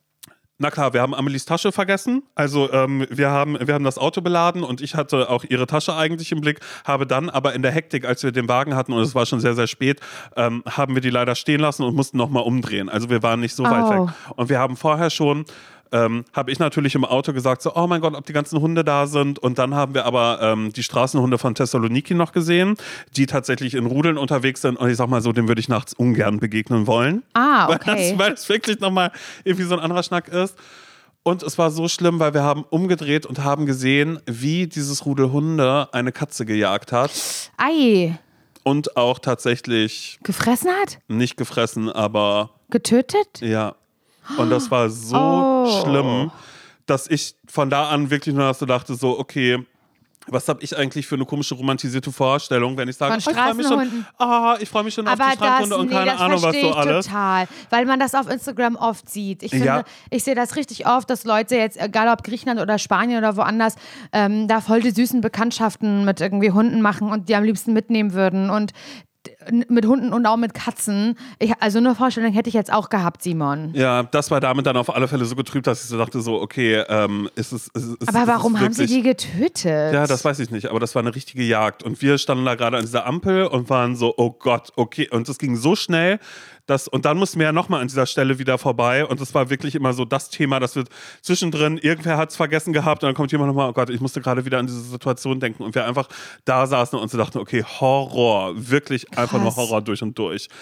na klar, wir haben Amelies Tasche vergessen, also wir haben das Auto beladen und ich hatte auch ihre Tasche eigentlich im Blick, habe dann aber in der Hektik, als wir den Wagen hatten und es war schon sehr, sehr spät, haben wir die leider stehen lassen und mussten nochmal umdrehen. Also wir waren nicht so weit weg. Und wir haben vorher schon habe ich natürlich im Auto gesagt, so, oh mein Gott, ob die ganzen Hunde da sind. Und dann haben wir aber die Straßenhunde von Thessaloniki noch gesehen, die tatsächlich in Rudeln unterwegs sind. Und ich sag mal so, dem würde ich nachts ungern begegnen wollen. Okay. Weil das wirklich nochmal irgendwie so ein anderer Schnack ist. Und es war so schlimm, weil wir haben umgedreht und haben gesehen, wie dieses Rudel Hunde eine Katze gejagt hat. Ei. Und auch tatsächlich... Gefressen hat? Nicht gefressen, aber... Getötet? Ja. Und das war so schlimm, dass ich von da an wirklich nur so dachte, so, okay, was habe ich eigentlich für eine komische romantisierte Vorstellung, wenn ich sage, ich freue mich schon auf die Strandhunde und keine Ahnung, was so alles. Total, weil man das auf Instagram oft sieht. Ich finde, ich sehe das richtig oft, dass Leute jetzt, egal ob Griechenland oder Spanien oder woanders, da voll die süßen Bekanntschaften mit irgendwie Hunden machen und die am liebsten mitnehmen würden und mit Hunden und auch mit Katzen. Also eine Vorstellung hätte ich jetzt auch gehabt, Simon. Ja, das war damit dann auf alle Fälle so getrübt, dass ich so dachte, so, okay, ist es aber warum haben sie die getötet? Ja, das weiß ich nicht, aber das war eine richtige Jagd. Und wir standen da gerade an dieser Ampel und waren so, oh Gott, okay. Und es ging so schnell, und dann mussten wir ja nochmal an dieser Stelle wieder vorbei und es war wirklich immer so das Thema, dass wir zwischendrin, irgendwer hat es vergessen gehabt und dann kommt jemand nochmal, oh Gott, ich musste gerade wieder an diese Situation denken und wir einfach da saßen und so dachten, okay, Horror, wirklich einfach nur Horror durch und durch.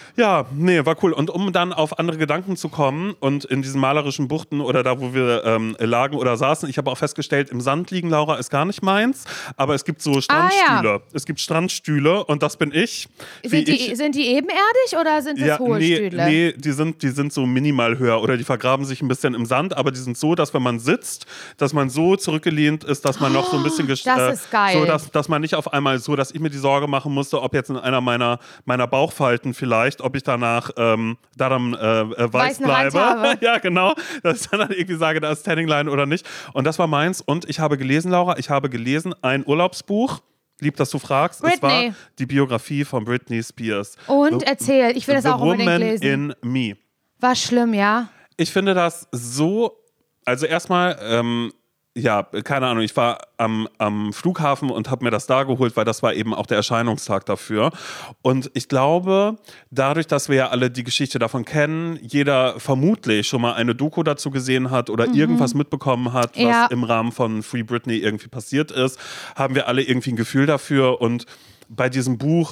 Ja, nee, war cool. Und um dann auf andere Gedanken zu kommen und in diesen malerischen Buchten oder da, wo wir lagen oder saßen, ich habe auch festgestellt, im Sand liegen, Laura, ist gar nicht meins, aber es gibt so Strandstühle. Ja. Es gibt Strandstühle und das bin ich. Sind die ebenerdig oder sind das hohe Stühle? Nee, die sind so minimal höher oder die vergraben sich ein bisschen im Sand, aber die sind so, dass wenn man sitzt, dass man so zurückgelehnt ist, dass man noch so ein bisschen das ist geil. So, dass man nicht auf einmal so, dass ich mir die Sorge machen musste, ob jetzt in einer meiner Bauchfalten vielleicht, ob ich danach weiß bleibe. Ja, genau. Dass ich dann irgendwie sage, da ist Tanning Line oder nicht. Und das war meins. Und ich habe gelesen, Laura, ein Urlaubsbuch. Lieb, dass du fragst. Britney. Es war die Biografie von Britney Spears. Und erzähl, ich will das auch unbedingt lesen. The Woman in Me. War schlimm, ja? Ich finde das so, also erstmal, ja, keine Ahnung, ich war am Flughafen und habe mir das da geholt, weil das war eben auch der Erscheinungstag dafür. Und ich glaube, dadurch, dass wir ja alle die Geschichte davon kennen, jeder vermutlich schon mal eine Doku dazu gesehen hat oder irgendwas mitbekommen hat, was im Rahmen von Free Britney irgendwie passiert ist, haben wir alle irgendwie ein Gefühl dafür. Und bei diesem Buch,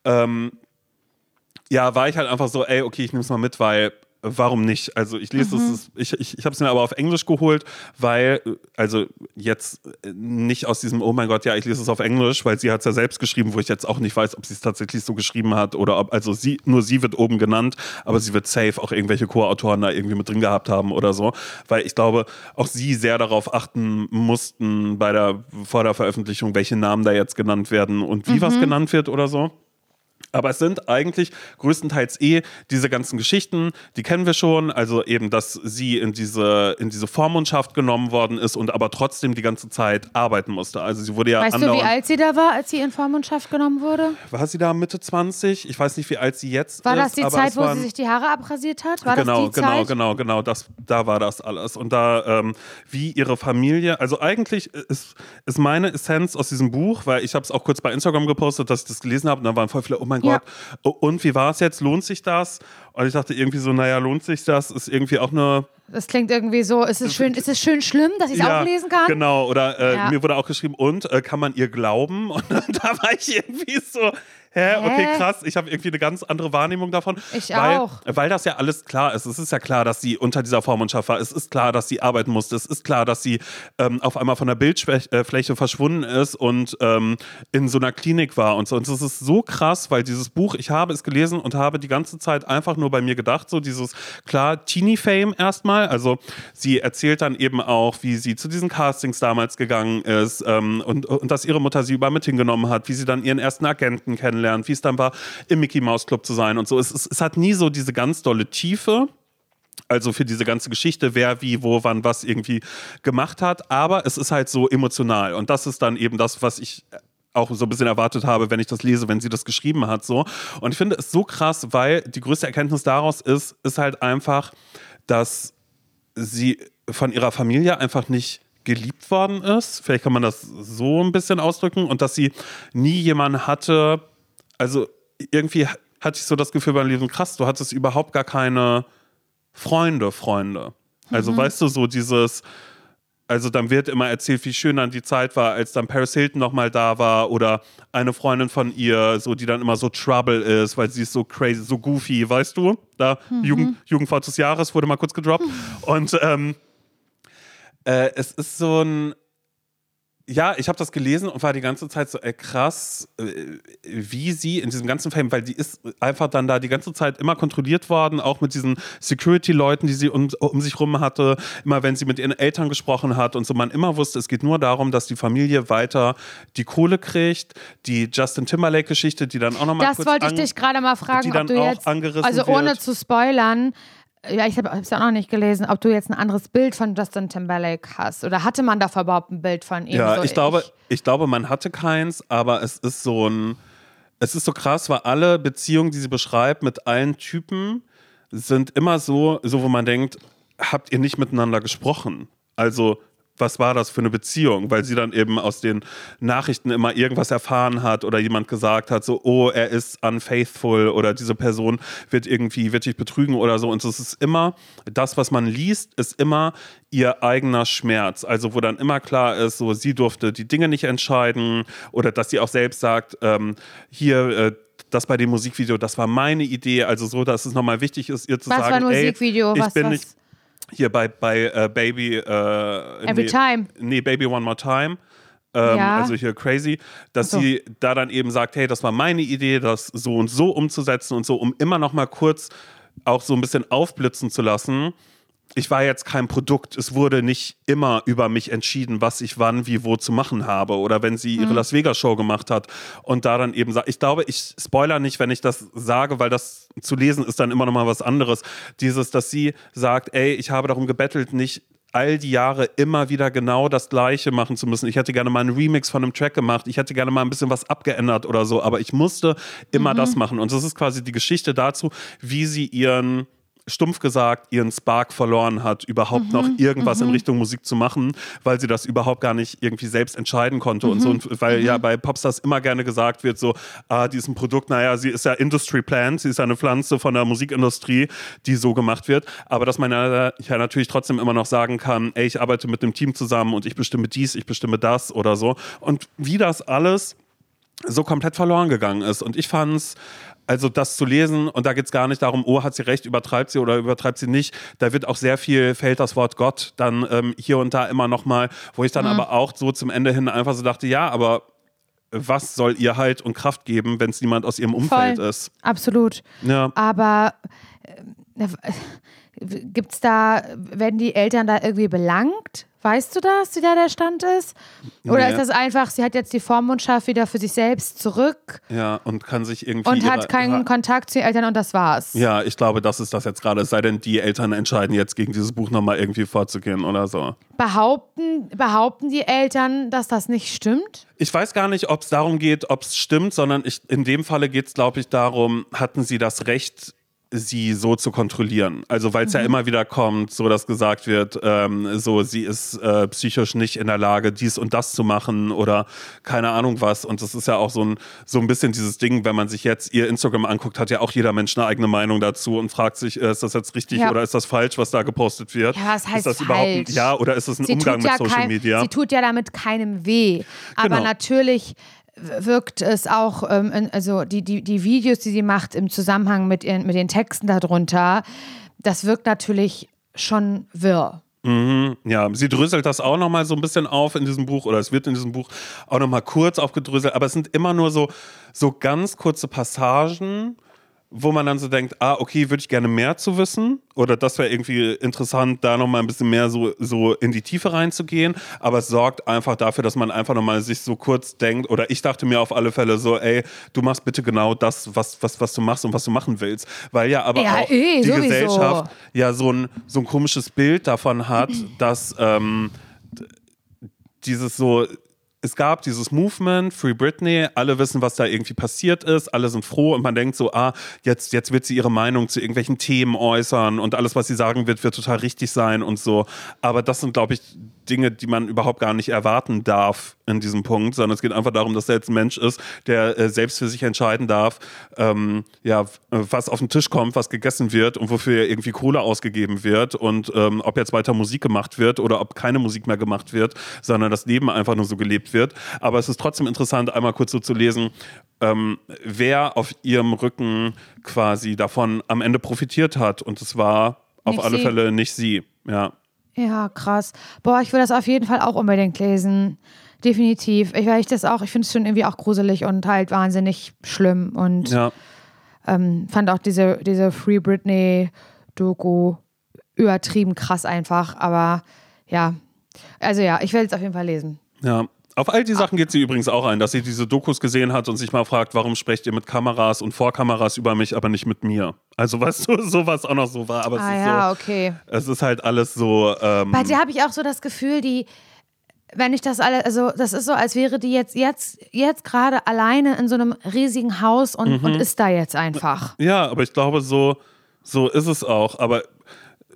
ja, war ich halt einfach so, ey, okay, ich nehme es mal mit, weil warum nicht? Also ich lese es, ich habe es mir aber auf Englisch geholt, weil, also jetzt nicht aus diesem, oh mein Gott, ja, ich lese es auf Englisch, weil sie hat es ja selbst geschrieben, wo ich jetzt auch nicht weiß, ob sie es tatsächlich so geschrieben hat oder ob, also nur sie wird oben genannt, aber sie wird safe auch irgendwelche Co-Autoren da irgendwie mit drin gehabt haben oder so, weil ich glaube, auch sie sehr darauf achten mussten vor der Veröffentlichung, welche Namen da jetzt genannt werden und wie was genannt wird oder so. Aber es sind eigentlich größtenteils diese ganzen Geschichten, die kennen wir schon, also eben, dass sie in diese Vormundschaft genommen worden ist und aber trotzdem die ganze Zeit arbeiten musste. Also sie wurde ja Weißt du, wie alt sie da war, als sie in Vormundschaft genommen wurde? War sie da Mitte 20? Ich weiß nicht, wie alt sie jetzt ist. War das die Zeit, wo sie sich die Haare abrasiert hat? War das die Zeit? Genau. Da war das alles. Und da, wie ihre Familie, also eigentlich ist meine Essenz aus diesem Buch, weil ich habe es auch kurz bei Instagram gepostet, dass ich das gelesen habe und da waren voll viele, oh mein Gott, und wie war es jetzt? Lohnt sich das? Und ich dachte irgendwie so, naja, lohnt sich das? Ist irgendwie auch eine... Das klingt irgendwie so, ist es schön schlimm, dass ich es auch lesen kann? Genau, oder mir wurde auch geschrieben, und kann man ihr glauben? Und da war ich irgendwie so... Hä? Okay, krass. Ich habe irgendwie eine ganz andere Wahrnehmung davon. Ich auch. Weil das ja alles klar ist. Es ist ja klar, dass sie unter dieser Vormundschaft war. Es ist klar, dass sie arbeiten musste. Es ist klar, dass sie auf einmal von der Bildfläche verschwunden ist und in so einer Klinik war und so. Und es ist so krass, weil dieses Buch, ich habe es gelesen und habe die ganze Zeit einfach nur bei mir gedacht, so dieses, klar, Teenie-Fame erstmal. Also sie erzählt dann eben auch, wie sie zu diesen Castings damals gegangen ist und dass ihre Mutter sie überall mit hingenommen hat, wie sie dann ihren ersten Agenten kennenlernt, wie es dann war, im Mickey Mouse Club zu sein und so. Es hat nie so diese ganz dolle Tiefe, also für diese ganze Geschichte, wer, wie, wo, wann, was irgendwie gemacht hat, aber es ist halt so emotional und das ist dann eben das, was ich auch so ein bisschen erwartet habe, wenn ich das lese, wenn sie das geschrieben hat, so. Und ich finde es so krass, weil die größte Erkenntnis daraus ist halt einfach, dass sie von ihrer Familie einfach nicht geliebt worden ist. Vielleicht kann man das so ein bisschen ausdrücken und dass sie nie jemanden hatte. Also irgendwie hatte ich so das Gefühl beim Lesen, krass, du hattest überhaupt gar keine Freunde. Also weißt du, so dieses, also dann wird immer erzählt, wie schön dann die Zeit war, als dann Paris Hilton nochmal da war oder eine Freundin von ihr, so die dann immer so Trouble ist, weil sie ist so crazy, so goofy, weißt du? Da Jugendwort des Jahres wurde mal kurz gedroppt. Und es ist so ein... Ja, ich habe das gelesen und war die ganze Zeit so, krass, wie sie in diesem ganzen Film, weil die ist einfach dann da die ganze Zeit immer kontrolliert worden, auch mit diesen Security-Leuten, die sie um sich rum hatte, immer wenn sie mit ihren Eltern gesprochen hat und so, man immer wusste, es geht nur darum, dass die Familie weiter die Kohle kriegt, die Justin Timberlake-Geschichte, die dann auch nochmal kurz... Das wollte ich dich gerade mal fragen, ob du jetzt, also ohne zu spoilern, ja, ich habe es ja auch noch nicht gelesen, ob du jetzt ein anderes Bild von Justin Timberlake hast. Oder hatte man davor überhaupt ein Bild von ihm? Ja, so ich glaube, man hatte keins, aber es ist so krass, weil alle Beziehungen, die sie beschreibt, mit allen Typen, sind immer so, wo man denkt, habt ihr nicht miteinander gesprochen? Also, was war das für eine Beziehung? Weil sie dann eben aus den Nachrichten immer irgendwas erfahren hat oder jemand gesagt hat, so, oh, er ist unfaithful oder diese Person wird dich betrügen oder so. Und es ist immer, das, was man liest, ist immer ihr eigener Schmerz. Also, wo dann immer klar ist, so, sie durfte die Dinge nicht entscheiden oder dass sie auch selbst sagt, das bei dem Musikvideo, das war meine Idee, also so, dass es nochmal wichtig ist, ihr zu was sagen, war ein Musikvideo? ich bin nicht hier bei Baby Every Time. Nee, Baby One More Time. Also hier Crazy, dass sie da dann eben sagt, hey, das war meine Idee, das so und so umzusetzen und so, um immer noch mal kurz auch so ein bisschen aufblitzen zu lassen. Ich war jetzt kein Produkt, es wurde nicht immer über mich entschieden, was ich wann, wie, wo zu machen habe. Oder wenn sie ihre Las Vegas Show gemacht hat und da dann eben sagt, ich glaube, ich spoiler nicht, wenn ich das sage, weil das zu lesen ist dann immer noch mal was anderes. Dass sie sagt, ey, ich habe darum gebettelt, nicht all die Jahre immer wieder genau das Gleiche machen zu müssen. Ich hätte gerne mal einen Remix von einem Track gemacht. Ich hätte gerne mal ein bisschen was abgeändert oder so. Aber ich musste immer das machen. Und das ist quasi die Geschichte dazu, wie sie ihren, stumpf gesagt, ihren Spark verloren hat, überhaupt noch irgendwas in Richtung Musik zu machen, weil sie das überhaupt gar nicht irgendwie selbst entscheiden konnte und so. Und weil ja bei Popstars immer gerne gesagt wird, so, die ist ein Produkt, naja, sie ist ja Industry Plant, sie ist ja eine Pflanze von der Musikindustrie, die so gemacht wird. Aber dass man ja natürlich trotzdem immer noch sagen kann, ey, ich arbeite mit einem Team zusammen und ich bestimme dies, ich bestimme das oder so. Und wie das alles so komplett verloren gegangen ist. Und ich fand es, also das zu lesen, und da geht es gar nicht darum, oh, hat sie recht, übertreibt sie oder übertreibt sie nicht. Da wird auch sehr viel, fällt das Wort Gott dann hier und da immer noch mal, wo ich dann aber auch so zum Ende hin einfach so dachte, ja, aber was soll ihr Halt und Kraft geben, wenn es niemand aus ihrem Umfeld ist? Absolut. Ja. Aber werden die Eltern da irgendwie belangt? Weißt du das, wie da der Stand ist? Oder ist das einfach, sie hat jetzt die Vormundschaft wieder für sich selbst zurück? Ja, und kann sich irgendwie... Und hat keinen Kontakt zu den Eltern und das war's. Ja, ich glaube, das ist das jetzt gerade. Es sei denn, die Eltern entscheiden jetzt, gegen dieses Buch nochmal irgendwie vorzugehen oder so. Behaupten die Eltern, dass das nicht stimmt? Ich weiß gar nicht, ob es darum geht, ob es stimmt, sondern in dem Falle geht es, glaube ich, darum, hatten sie das Recht, sie so zu kontrollieren. Also weil es ja immer wieder kommt, so dass gesagt wird, so sie ist psychisch nicht in der Lage, dies und das zu machen oder keine Ahnung was. Und das ist ja auch so ein bisschen dieses Ding, wenn man sich jetzt ihr Instagram anguckt, hat ja auch jeder Mensch eine eigene Meinung dazu und fragt sich, ist das jetzt richtig oder ist das falsch, was da gepostet wird? Ja, was heißt ist das falsch? Überhaupt ja, oder ist das ein Umgang mit Social Media? Sie tut ja damit keinem weh. Aber natürlich wirkt es auch, also die Videos, die sie macht im Zusammenhang mit den Texten darunter, das wirkt natürlich schon wirr. Ja, sie dröselt das auch nochmal so ein bisschen auf in diesem Buch, oder es wird in diesem Buch auch nochmal kurz aufgedröselt, aber es sind immer nur so ganz kurze Passagen, wo man dann so denkt, okay, würde ich gerne mehr zu wissen oder das wäre irgendwie interessant, da nochmal ein bisschen mehr so in die Tiefe reinzugehen, aber es sorgt einfach dafür, dass man einfach nochmal sich so kurz denkt, oder ich dachte mir auf alle Fälle so, ey, du machst bitte genau das, was du machst und was du machen willst, weil ja aber auch die sowieso. Gesellschaft ja so ein komisches Bild davon hat, dass dieses so, es gab dieses Movement, Free Britney, alle wissen, was da irgendwie passiert ist, alle sind froh und man denkt so, jetzt wird sie ihre Meinung zu irgendwelchen Themen äußern und alles, was sie sagen wird total richtig sein und so. Aber das sind, glaube ich, Dinge, die man überhaupt gar nicht erwarten darf in diesem Punkt, sondern es geht einfach darum, dass er jetzt ein Mensch ist, der selbst für sich entscheiden darf, was auf den Tisch kommt, was gegessen wird und wofür irgendwie Kohle ausgegeben wird und ob jetzt weiter Musik gemacht wird oder ob keine Musik mehr gemacht wird, sondern das Leben einfach nur so gelebt wird. Aber es ist trotzdem interessant, einmal kurz so zu lesen, wer auf ihrem Rücken quasi davon am Ende profitiert hat. Und es war auf alle Fälle nicht sie. Ja, krass. Boah, ich will das auf jeden Fall auch unbedingt lesen. Definitiv. Ich finde es schon irgendwie auch gruselig und halt wahnsinnig schlimm. Und fand auch diese Free Britney-Doku übertrieben krass einfach. Aber ja, also ja, ich werde es auf jeden Fall lesen. Ja. Auf all die Sachen geht sie übrigens auch ein, dass sie diese Dokus gesehen hat und sich mal fragt, warum sprecht ihr mit Kameras und vor Kameras über mich, aber nicht mit mir? Also weißt du, sowas auch noch so war. Aber okay. Es ist halt alles so... Bei der habe ich auch so das Gefühl, wenn ich das alles, also das ist so, als wäre die jetzt gerade alleine in so einem riesigen Haus und ist da jetzt einfach. Ja, aber ich glaube, so ist es auch. Aber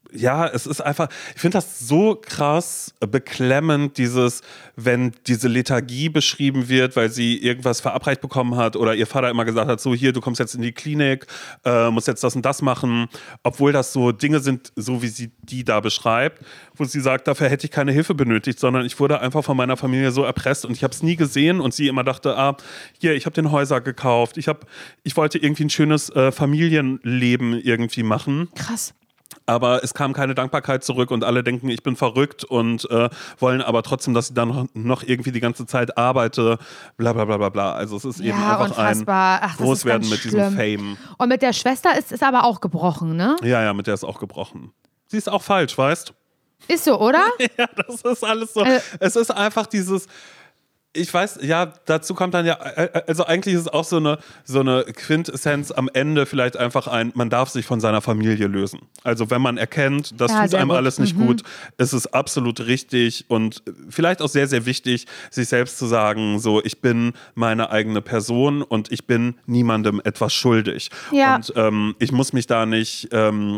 ja, es ist einfach, ich finde das so krass beklemmend, wenn diese Lethargie beschrieben wird, weil sie irgendwas verabreicht bekommen hat oder ihr Vater immer gesagt hat, so hier, du kommst jetzt in die Klinik, musst jetzt das und das machen, obwohl das so Dinge sind, so wie sie die da beschreibt, wo sie sagt, dafür hätte ich keine Hilfe benötigt, sondern ich wurde einfach von meiner Familie so erpresst und ich habe es nie gesehen und sie immer dachte, hier, ich habe den Häuser gekauft, ich wollte irgendwie ein schönes Familienleben irgendwie machen. Krass. Aber es kam keine Dankbarkeit zurück und alle denken, ich bin verrückt und wollen aber trotzdem, dass ich dann noch irgendwie die ganze Zeit arbeite, bla bla bla bla bla. Also es ist eben einfach unfassbar. ein Großwerden mit diesem Fame. Und mit der Schwester ist es aber auch gebrochen, ne? Ja, mit der ist auch gebrochen. Sie ist auch falsch, weißt? Ist so, oder? Ja, das ist alles so. Es ist einfach dieses... Ich weiß, ja, dazu kommt dann ja, also eigentlich ist es auch so eine Quintessenz am Ende vielleicht einfach man darf sich von seiner Familie lösen. Also wenn man erkennt, das tut einem alles nicht gut, ist es absolut richtig und vielleicht auch sehr, sehr wichtig, sich selbst zu sagen, so, ich bin meine eigene Person und ich bin niemandem etwas schuldig. Ja. Und ich muss mich da nicht...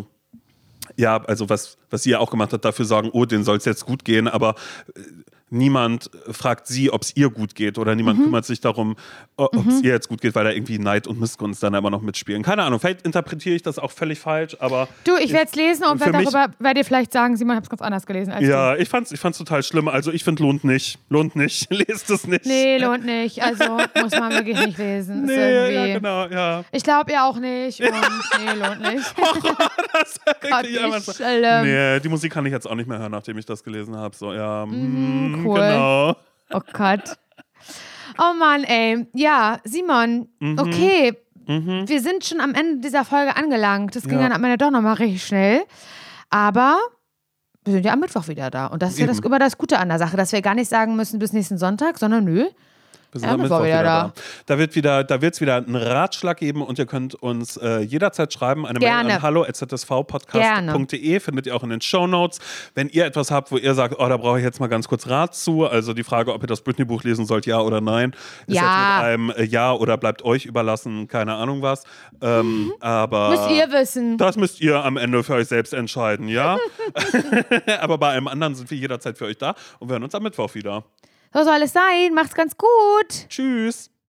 ja, also was sie ja auch gemacht hat, dafür sorgen, denen soll es jetzt gut gehen, aber niemand fragt sie, ob es ihr gut geht oder niemand kümmert sich darum, ob es ihr jetzt gut geht, weil da irgendwie Neid und Missgunst dann immer noch mitspielen. Keine Ahnung, vielleicht interpretiere ich das auch völlig falsch, aber... Du, ich werde es lesen und werde dir vielleicht sagen, Simon, ich habe es ganz anders gelesen als du. Ich fand's total schlimm. Also ich finde, lohnt nicht. Lest es nicht. Nee, lohnt nicht. Also muss man wirklich nicht lesen. Nee, ja, genau, ja. Ich glaube ihr auch nicht und nee, lohnt nicht. Das ist wirklich Gott, so. schlimm. Nee, die Musik kann ich jetzt auch nicht mehr hören, nachdem ich das gelesen habe. So, ja, cool. Genau. Oh Gott. Oh Mann, ey. Ja, Simon, okay. Wir sind schon am Ende dieser Folge angelangt. Das ging dann am Ende doch nochmal richtig schnell. Aber wir sind ja am Mittwoch wieder da. Und das ist ja immer das Gute an der Sache, dass wir gar nicht sagen müssen bis nächsten Sonntag, sondern nö. Wir sind am Mittwoch wieder da. Da wird es wieder einen Ratschlag geben und ihr könnt uns jederzeit schreiben. Eine Mail an hallo@zsvpodcast.de findet ihr auch in den Shownotes. Wenn ihr etwas habt, wo ihr sagt, da brauche ich jetzt mal ganz kurz Rat zu, also die Frage, ob ihr das Britney-Buch lesen sollt, ja oder nein, ist jetzt mit einem Ja oder bleibt euch überlassen, keine Ahnung was. Aber müsst ihr wissen. Das müsst ihr am Ende für euch selbst entscheiden, ja? Aber bei allem anderen sind wir jederzeit für euch da und wir hören uns am Mittwoch wieder. So soll es sein. Macht's ganz gut. Tschüss.